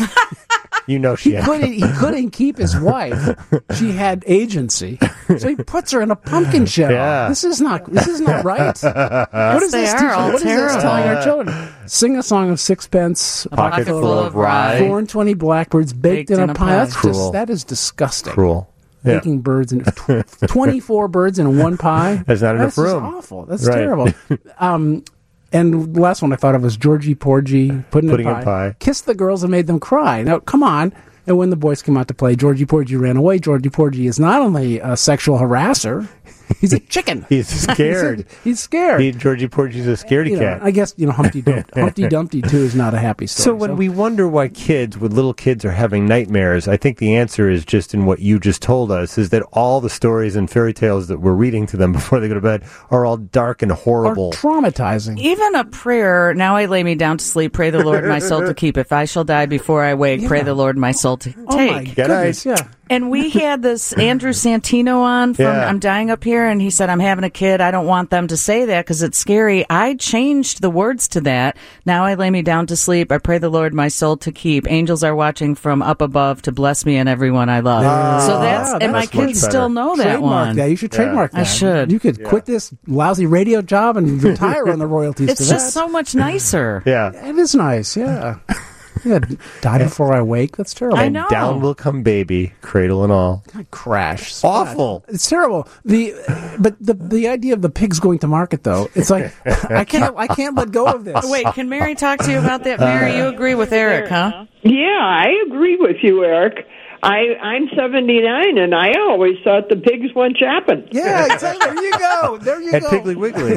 [SPEAKER 2] You know she
[SPEAKER 9] he
[SPEAKER 2] had it
[SPEAKER 9] couldn't. He couldn't keep his wife. She had agency, so he puts her in a pumpkin shell.
[SPEAKER 2] Yeah.
[SPEAKER 9] This is not. This is not right. what is
[SPEAKER 3] they
[SPEAKER 9] this
[SPEAKER 3] are
[SPEAKER 9] teaching?
[SPEAKER 3] all
[SPEAKER 9] What is this
[SPEAKER 3] terrible.
[SPEAKER 9] telling our children? Sing a song of sixpence,
[SPEAKER 3] A pocket full of rye.
[SPEAKER 9] four and twenty blackbirds baked, in, a pie. That's
[SPEAKER 2] Cruel.
[SPEAKER 9] just that is disgusting.
[SPEAKER 2] cruel. Yeah.
[SPEAKER 9] Baking birds in tw- twenty-four birds in one pie.
[SPEAKER 2] There's not enough
[SPEAKER 9] That's just
[SPEAKER 2] room.
[SPEAKER 9] awful. That's
[SPEAKER 2] Right.
[SPEAKER 9] terrible. Um, and the last one I thought of was Georgie Porgy pudding,
[SPEAKER 2] Pudding
[SPEAKER 9] and
[SPEAKER 2] and
[SPEAKER 9] pie.
[SPEAKER 2] pie.
[SPEAKER 9] Kissed the girls and made them cry. Now, come on. And when the boys came out to play, Georgie Porgy ran away. Georgie Porgy is not only a sexual harasser, he's a chicken.
[SPEAKER 2] He's scared.
[SPEAKER 9] he's scared.
[SPEAKER 2] He, Georgie Porgy's a scaredy
[SPEAKER 9] You know,
[SPEAKER 2] cat.
[SPEAKER 9] I guess, you know, Humpty Dumpty, Humpty Dumpty too is not a happy story.
[SPEAKER 2] So when we wonder why kids, when little kids are having nightmares, I think the answer is just in what you just told us, is that all the stories and fairy tales that we're reading to them before they go to bed are all dark and
[SPEAKER 9] or
[SPEAKER 2] horrible.
[SPEAKER 9] traumatizing.
[SPEAKER 3] Even a prayer, now I lay me down to sleep, pray the Lord my soul to keep. If I shall die before I wake, pray
[SPEAKER 9] Yeah.
[SPEAKER 3] the Lord my soul to
[SPEAKER 9] Oh my
[SPEAKER 3] take.
[SPEAKER 9] goodness, yeah.
[SPEAKER 3] And we had this Andrew Santino on from
[SPEAKER 2] Yeah.
[SPEAKER 3] I'm Dying Up Here, and he said, I'm having a kid. I don't want them to say that because it's scary. I changed the words to that. Now I lay me down to sleep. I pray the Lord my soul to keep. Angels are watching from up above to bless me and everyone I love. so that's,
[SPEAKER 9] Ah,
[SPEAKER 3] and my
[SPEAKER 2] that's much
[SPEAKER 3] kids
[SPEAKER 2] better.
[SPEAKER 3] still know that
[SPEAKER 9] Trademark
[SPEAKER 3] one.
[SPEAKER 9] that. You should trademark
[SPEAKER 3] I
[SPEAKER 9] that.
[SPEAKER 3] should.
[SPEAKER 9] You could quit this lousy radio job and retire on the royalties
[SPEAKER 3] It's
[SPEAKER 9] to
[SPEAKER 3] just
[SPEAKER 9] that.
[SPEAKER 3] so much nicer.
[SPEAKER 2] Yeah.
[SPEAKER 9] It is nice, yeah. Yeah, die before I wake. That's terrible.
[SPEAKER 3] I
[SPEAKER 2] And
[SPEAKER 3] know.
[SPEAKER 2] down will come baby, cradle and all.
[SPEAKER 9] Crash.
[SPEAKER 2] Awful.
[SPEAKER 9] It's terrible. The but the the idea of the pigs going to market though, it's like I can't I can't let go of this.
[SPEAKER 3] Oh, wait, can Mary talk to you about that? Mary, you agree with Eric, huh?
[SPEAKER 11] Yeah, I agree with you, Eric. I, I'm seventy-nine, and I always thought the pigs went shopping.
[SPEAKER 9] Yeah, exactly. There you go. There you
[SPEAKER 2] At
[SPEAKER 9] go.
[SPEAKER 2] Piggly Wiggly.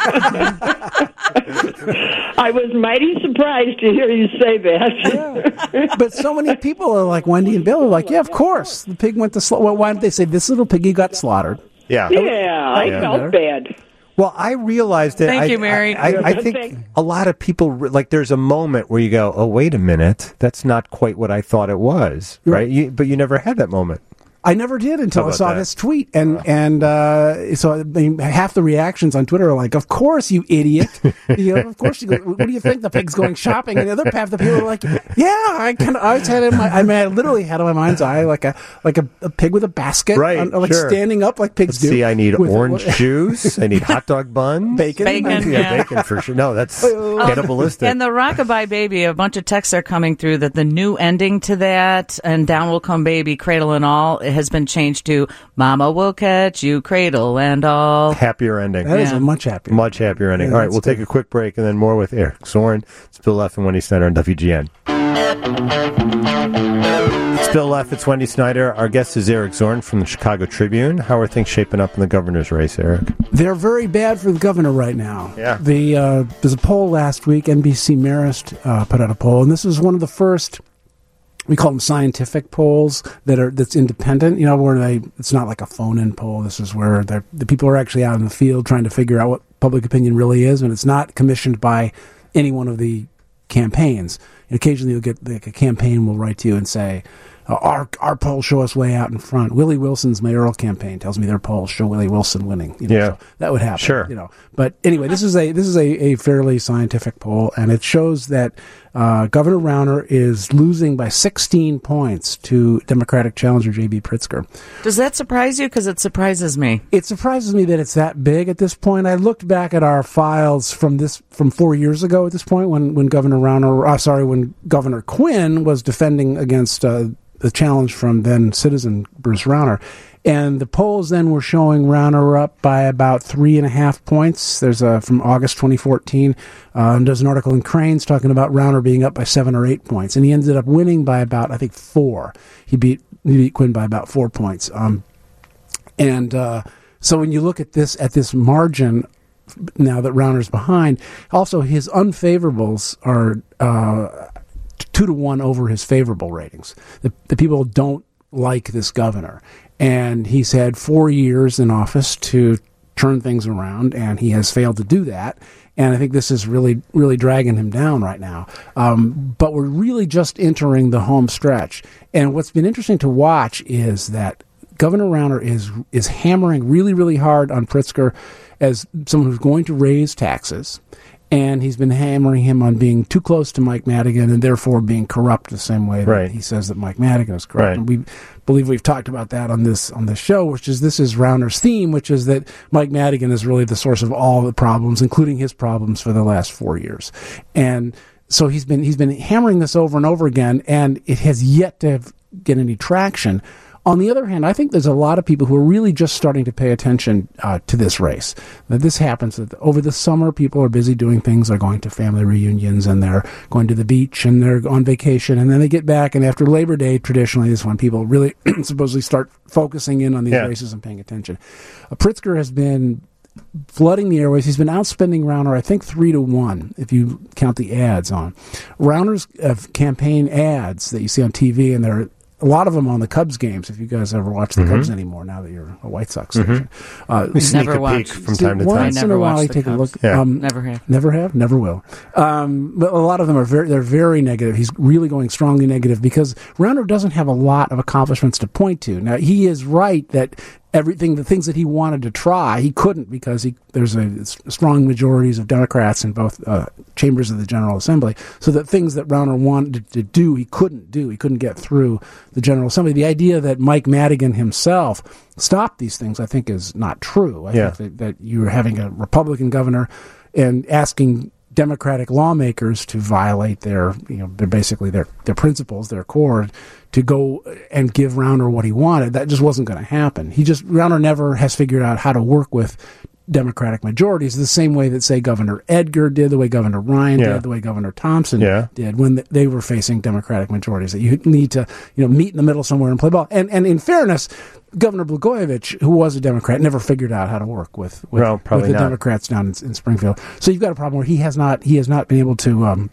[SPEAKER 11] I was mighty surprised to hear you say that.
[SPEAKER 9] Yeah. But so many people are like Wendy and Bill are like, yeah, of course. The pig went to slaughter. Well, why didn't they say this little piggy got slaughtered?
[SPEAKER 2] Yeah.
[SPEAKER 11] Yeah, I
[SPEAKER 2] Yeah.
[SPEAKER 11] felt bad.
[SPEAKER 2] Well, I realized that.
[SPEAKER 3] Thank
[SPEAKER 2] I,
[SPEAKER 3] you, Mary.
[SPEAKER 2] I, I, I think a lot of people, re- like, there's a moment where you go, oh, wait a minute. That's not quite what I thought it was. Right? You, but you never had that moment.
[SPEAKER 9] I never did until
[SPEAKER 2] How
[SPEAKER 9] I
[SPEAKER 2] about
[SPEAKER 9] saw
[SPEAKER 2] that?
[SPEAKER 9] this tweet, and and uh, so I mean, half the reactions on Twitter are like, "Of course, you idiot! You know, of course, you go, what do you think? The pig's going shopping?" And the other half the people are like, "Yeah, I kind of, I was had it in my, I mean, I literally had in my mind's eye like a like a, a pig with a basket,
[SPEAKER 2] Right,
[SPEAKER 9] on, like
[SPEAKER 2] sure.
[SPEAKER 9] standing up like pigs
[SPEAKER 2] Let's
[SPEAKER 9] do."
[SPEAKER 2] see, I need
[SPEAKER 9] with-
[SPEAKER 2] orange juice. I need hot dog buns.
[SPEAKER 9] Bacon.
[SPEAKER 3] Bacon,
[SPEAKER 2] Yeah,
[SPEAKER 3] yeah.
[SPEAKER 2] bacon for sure. No, that's
[SPEAKER 9] Um,
[SPEAKER 2] cannibalistic.
[SPEAKER 3] And the Rockabye Baby, a bunch of texts are coming through that the new ending to that and Down Will Come Baby, Cradle and All, it has been changed to Mama Will Catch You, Cradle and All.
[SPEAKER 2] Happier ending.
[SPEAKER 9] That is
[SPEAKER 3] Yeah.
[SPEAKER 9] a much happier.
[SPEAKER 2] Much happier ending.
[SPEAKER 9] Yeah,
[SPEAKER 2] All right,
[SPEAKER 9] that's
[SPEAKER 2] we'll take
[SPEAKER 9] good.
[SPEAKER 2] a quick break and then more with Eric Zorn. It's Bill Leff and Wendy Snyder on W G N. It's Bill Leff, it's Wendy Snyder. Our guest is Eric Zorn from the Chicago Tribune. How are things shaping up in the governor's race, Eric?
[SPEAKER 9] They're very bad for the governor right now.
[SPEAKER 2] Yeah.
[SPEAKER 9] The uh, there's a poll last week. N B C Marist uh, put out a poll, and this is one of the first. We call them scientific polls that are that's independent. You know, where they it's not like a phone-in poll. This is where they're- the people are actually out in the field trying to figure out what public opinion really is, and it's not commissioned by any one of the campaigns. And occasionally, you'll get like a campaign will write to you and say, uh, "Our our polls show us way out in front." Willie Wilson's mayoral campaign tells me their polls show Willie Wilson winning. You know,
[SPEAKER 2] Yeah.
[SPEAKER 9] so that would happen.
[SPEAKER 2] Sure.
[SPEAKER 9] You know, but anyway, this is a this is a, a fairly scientific poll, and it shows that uh, Governor Rauner is losing by sixteen points to Democratic challenger J B Pritzker.
[SPEAKER 3] Does that surprise you? Because it surprises me.
[SPEAKER 9] It surprises me that it's that big at this point. I looked back at our files from this from four years ago at this point when when Governor Rauner, uh, sorry, when Governor Quinn was defending against uh, the challenge from then citizen Bruce Rauner. And the polls then were showing Rauner up by about three and a half points. There's a from August twenty fourteen. Uh, and there's an article in Crane's talking about Rauner being up by seven or eight points, and he ended up winning by about I think four. He beat he beat Quinn by about four points. Um, and uh, so when you look at this at this margin now that Rauner's behind, also his unfavorables are uh, two to one over his favorable ratings. The, the people don't like this governor, and he's had four years in office to turn things around, and he has failed to do that. And I think this is really, really dragging him down right now. Um, but we're really just entering the home stretch. And what's been interesting to watch is that Governor Rauner is is hammering really, really hard on Pritzker as someone who's going to raise taxes. And he's been hammering him on being too close to Mike Madigan and therefore being corrupt the same way that
[SPEAKER 2] Right.
[SPEAKER 9] he says that Mike Madigan is corrupt.
[SPEAKER 2] Right.
[SPEAKER 9] And we believe we've talked about that on this on this show, which is this is Rauner's theme, which is that Mike Madigan is really the source of all the problems, including his problems for the last four years. And so he's been he's been hammering this over and over again, and it has yet to have, get any traction. On the other hand, I think there's a lot of people who are really just starting to pay attention uh, to this race. That this happens that over the summer, people are busy doing things. They're going to family reunions and they're going to the beach and they're on vacation, and then they get back. And after Labor Day, traditionally, is when people really supposedly start focusing in on these
[SPEAKER 2] Yeah.
[SPEAKER 9] races and paying attention. Uh, Pritzker has been flooding the airways. He's been outspending Rauner, I think, three to one, if you count the ads on. Rauner's uh, campaign ads that you see on T V, and they're a lot of them on the Cubs games, if you guys ever watch the
[SPEAKER 2] Mhm.
[SPEAKER 9] Cubs anymore, now that you're a White Sox
[SPEAKER 2] Mhm.
[SPEAKER 9] station. Uh,
[SPEAKER 2] We sneak
[SPEAKER 3] Never
[SPEAKER 2] a
[SPEAKER 3] watched.
[SPEAKER 2] peek from time to time.
[SPEAKER 9] Once in
[SPEAKER 3] Never
[SPEAKER 9] a while,
[SPEAKER 3] watched
[SPEAKER 9] you
[SPEAKER 3] the
[SPEAKER 9] take a look.
[SPEAKER 3] Cubs.
[SPEAKER 2] Yeah.
[SPEAKER 9] Um,
[SPEAKER 3] Never have.
[SPEAKER 9] Never have, never will. Um, but a lot of them are very, they're very negative. He's really going strongly negative because Rauner doesn't have a lot of accomplishments to point to. Now, he is right that everything, the things that he wanted to try, he couldn't because he, there's a strong majorities of Democrats in both uh, chambers of the General Assembly. So that things that Rauner wanted to do, he couldn't do. He couldn't get through the General Assembly. The idea that Mike Madigan himself stopped these things, I think, is not true. I
[SPEAKER 2] Yeah.
[SPEAKER 9] think that, that you're having a Republican governor and asking Democratic lawmakers to violate their, you know, their basically their, their principles, their core, to go and give Rauner what he wanted. That just wasn't going to happen. He just, Rauner never has figured out how to work with Democratic majorities the same way that, say, Governor Edgar did, the way Governor Ryan
[SPEAKER 2] Yeah.
[SPEAKER 9] did, the way Governor Thompson
[SPEAKER 2] Yeah.
[SPEAKER 9] did when th- they were facing Democratic majorities. That you need to, you know, meet in the middle somewhere and play ball. And and in fairness, Governor Blagojevich, who was a Democrat, never figured out how to work with with,
[SPEAKER 2] No, probably
[SPEAKER 9] with the
[SPEAKER 2] not.
[SPEAKER 9] Democrats down in, in Springfield. So you've got a problem where he has not he has not been able to um,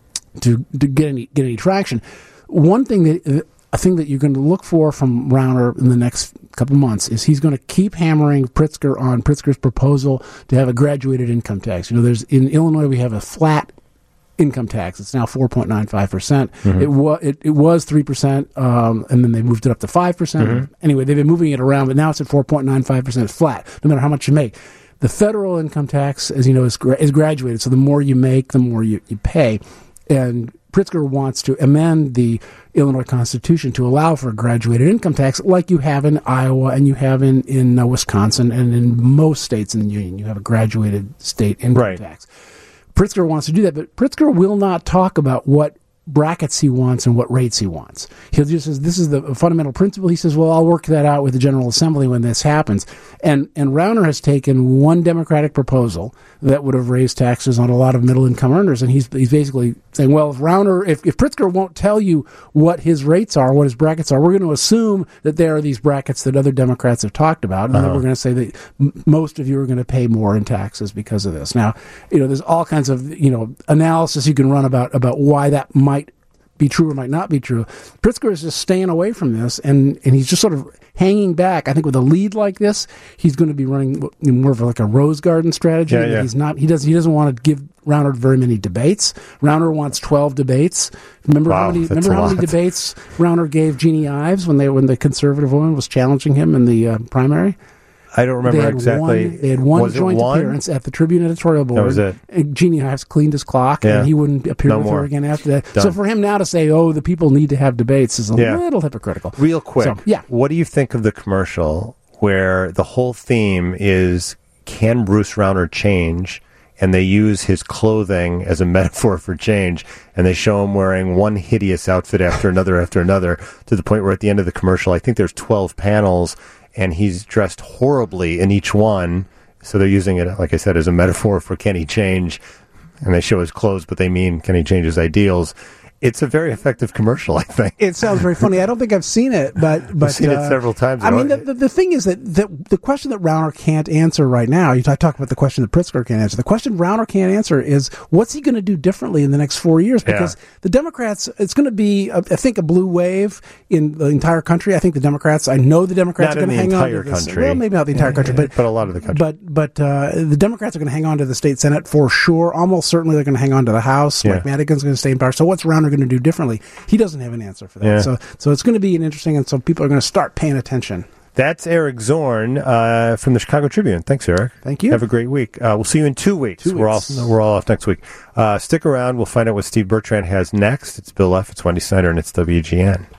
[SPEAKER 9] to to get any get any traction. One thing that a thing that you're going to look for from Rauner in the next couple months is he's going to keep hammering Pritzker on Pritzker's proposal to have a graduated income tax. You know, there's in Illinois we have a flat income tax. It's now four point nine five percent. It was it, it was three percent, um, and then they moved it up to five percent.
[SPEAKER 2] Mm-hmm.
[SPEAKER 9] Anyway, they've been moving it around, but now it's at four point nine five percent flat, no matter how much you make. The federal income tax, as you know, is, gra- is graduated. So the more you make, the more you, you pay. And Pritzker wants to amend the Illinois Constitution to allow for a graduated income tax like you have in Iowa and you have in, in uh, Wisconsin and in most states in the union. You have a graduated state income
[SPEAKER 2] Right.
[SPEAKER 9] tax. Pritzker wants to do that, but Pritzker will not talk about what brackets he wants and what rates he wants. He'll just says this is the fundamental principle. He says, well, I'll work that out with the General Assembly when this happens. And and Rauner has taken one Democratic proposal that would have raised taxes on a lot of middle income earners, and he's he's basically saying, well, if Rauner, if, if Pritzker won't tell you what his rates are, what his brackets are, we're going to assume that there are these brackets that other Democrats have talked about, and
[SPEAKER 2] Uh-huh.
[SPEAKER 9] then we're going to say that m- most of you are going to pay more in taxes because of this. Now, you know, there's all kinds of, you know, analysis you can run about about why that might be true or might not be true. Pritzker is just staying away from this, and, and he's just sort of hanging back. I think with a lead like this, he's going to be running more of like a Rose Garden strategy.
[SPEAKER 2] Yeah, yeah.
[SPEAKER 9] He's not. He doesn't. He doesn't want to give Rauner very many debates. Rauner wants twelve debates. Remember
[SPEAKER 2] Wow,
[SPEAKER 9] how many?
[SPEAKER 2] that's
[SPEAKER 9] Remember
[SPEAKER 2] a
[SPEAKER 9] how many
[SPEAKER 2] lot.
[SPEAKER 9] debates Rauner gave Jeannie Ives when they when the conservative woman was challenging him in the uh, primary?
[SPEAKER 2] I don't remember
[SPEAKER 9] they had
[SPEAKER 2] exactly.
[SPEAKER 9] One, they had one
[SPEAKER 2] Was it
[SPEAKER 9] joint
[SPEAKER 2] one?
[SPEAKER 9] appearance at the Tribune editorial board.
[SPEAKER 2] That was it.
[SPEAKER 9] And Jeannie Ives cleaned his clock,
[SPEAKER 2] Yeah.
[SPEAKER 9] and he wouldn't appear
[SPEAKER 2] No
[SPEAKER 9] with
[SPEAKER 2] more.
[SPEAKER 9] her again after that.
[SPEAKER 2] Done.
[SPEAKER 9] So for him now to say, "Oh, the people need to have debates," is a
[SPEAKER 2] Yeah.
[SPEAKER 9] little hypocritical.
[SPEAKER 2] Real quick,
[SPEAKER 9] So, yeah.
[SPEAKER 2] what do you think of the commercial where the whole theme is, can Bruce Rauner change? And they use his clothing as a metaphor for change, and they show him wearing one hideous outfit after another after another, to the point where at the end of the commercial, I think there's twelve panels, and he's dressed horribly in each one. So they're using it, like I said, as a metaphor for can he change? And they show his clothes, but they mean can he change his ideals? It's a very effective commercial, I think.
[SPEAKER 9] It sounds very funny. I don't think I've seen it, but but
[SPEAKER 2] I've seen
[SPEAKER 9] uh,
[SPEAKER 2] it several times.
[SPEAKER 9] I mean, the, the, the thing is that the, the question that Rauner can't answer right now. You talk, talk about the question that Pritzker can't answer. The question Rauner can't answer is what's he going to do differently in the next four years? Because
[SPEAKER 2] Yeah.
[SPEAKER 9] the Democrats, it's going to be, uh, I think, a blue wave in the entire country. I think the Democrats. I know the Democrats
[SPEAKER 2] Not
[SPEAKER 9] are
[SPEAKER 2] in
[SPEAKER 9] going to
[SPEAKER 2] the
[SPEAKER 9] hang on
[SPEAKER 2] entire
[SPEAKER 9] to this.
[SPEAKER 2] country.
[SPEAKER 9] Well, maybe not the entire country, but
[SPEAKER 2] but a lot of the country.
[SPEAKER 9] But but uh, the Democrats are going to hang on to the state Senate for sure. Almost certainly, they're going to hang on to the House.
[SPEAKER 2] Yeah.
[SPEAKER 9] Mike Madigan's going to stay in power. So what's Rauner going to do differently? He doesn't have an answer for that.
[SPEAKER 2] Yeah.
[SPEAKER 9] So so it's going to be an interesting, and so people are going to start paying attention.
[SPEAKER 2] That's Eric Zorn uh, from the Chicago Tribune. Thanks, Eric.
[SPEAKER 9] Thank you.
[SPEAKER 2] Have a great week. Uh, we'll see you in two weeks.
[SPEAKER 9] Two
[SPEAKER 2] we're
[SPEAKER 9] weeks.
[SPEAKER 2] all we're all off next week. Uh, stick around. We'll find out what Steve Bertrand has next. It's Bill F. It's Wendy Snyder, and it's W G N.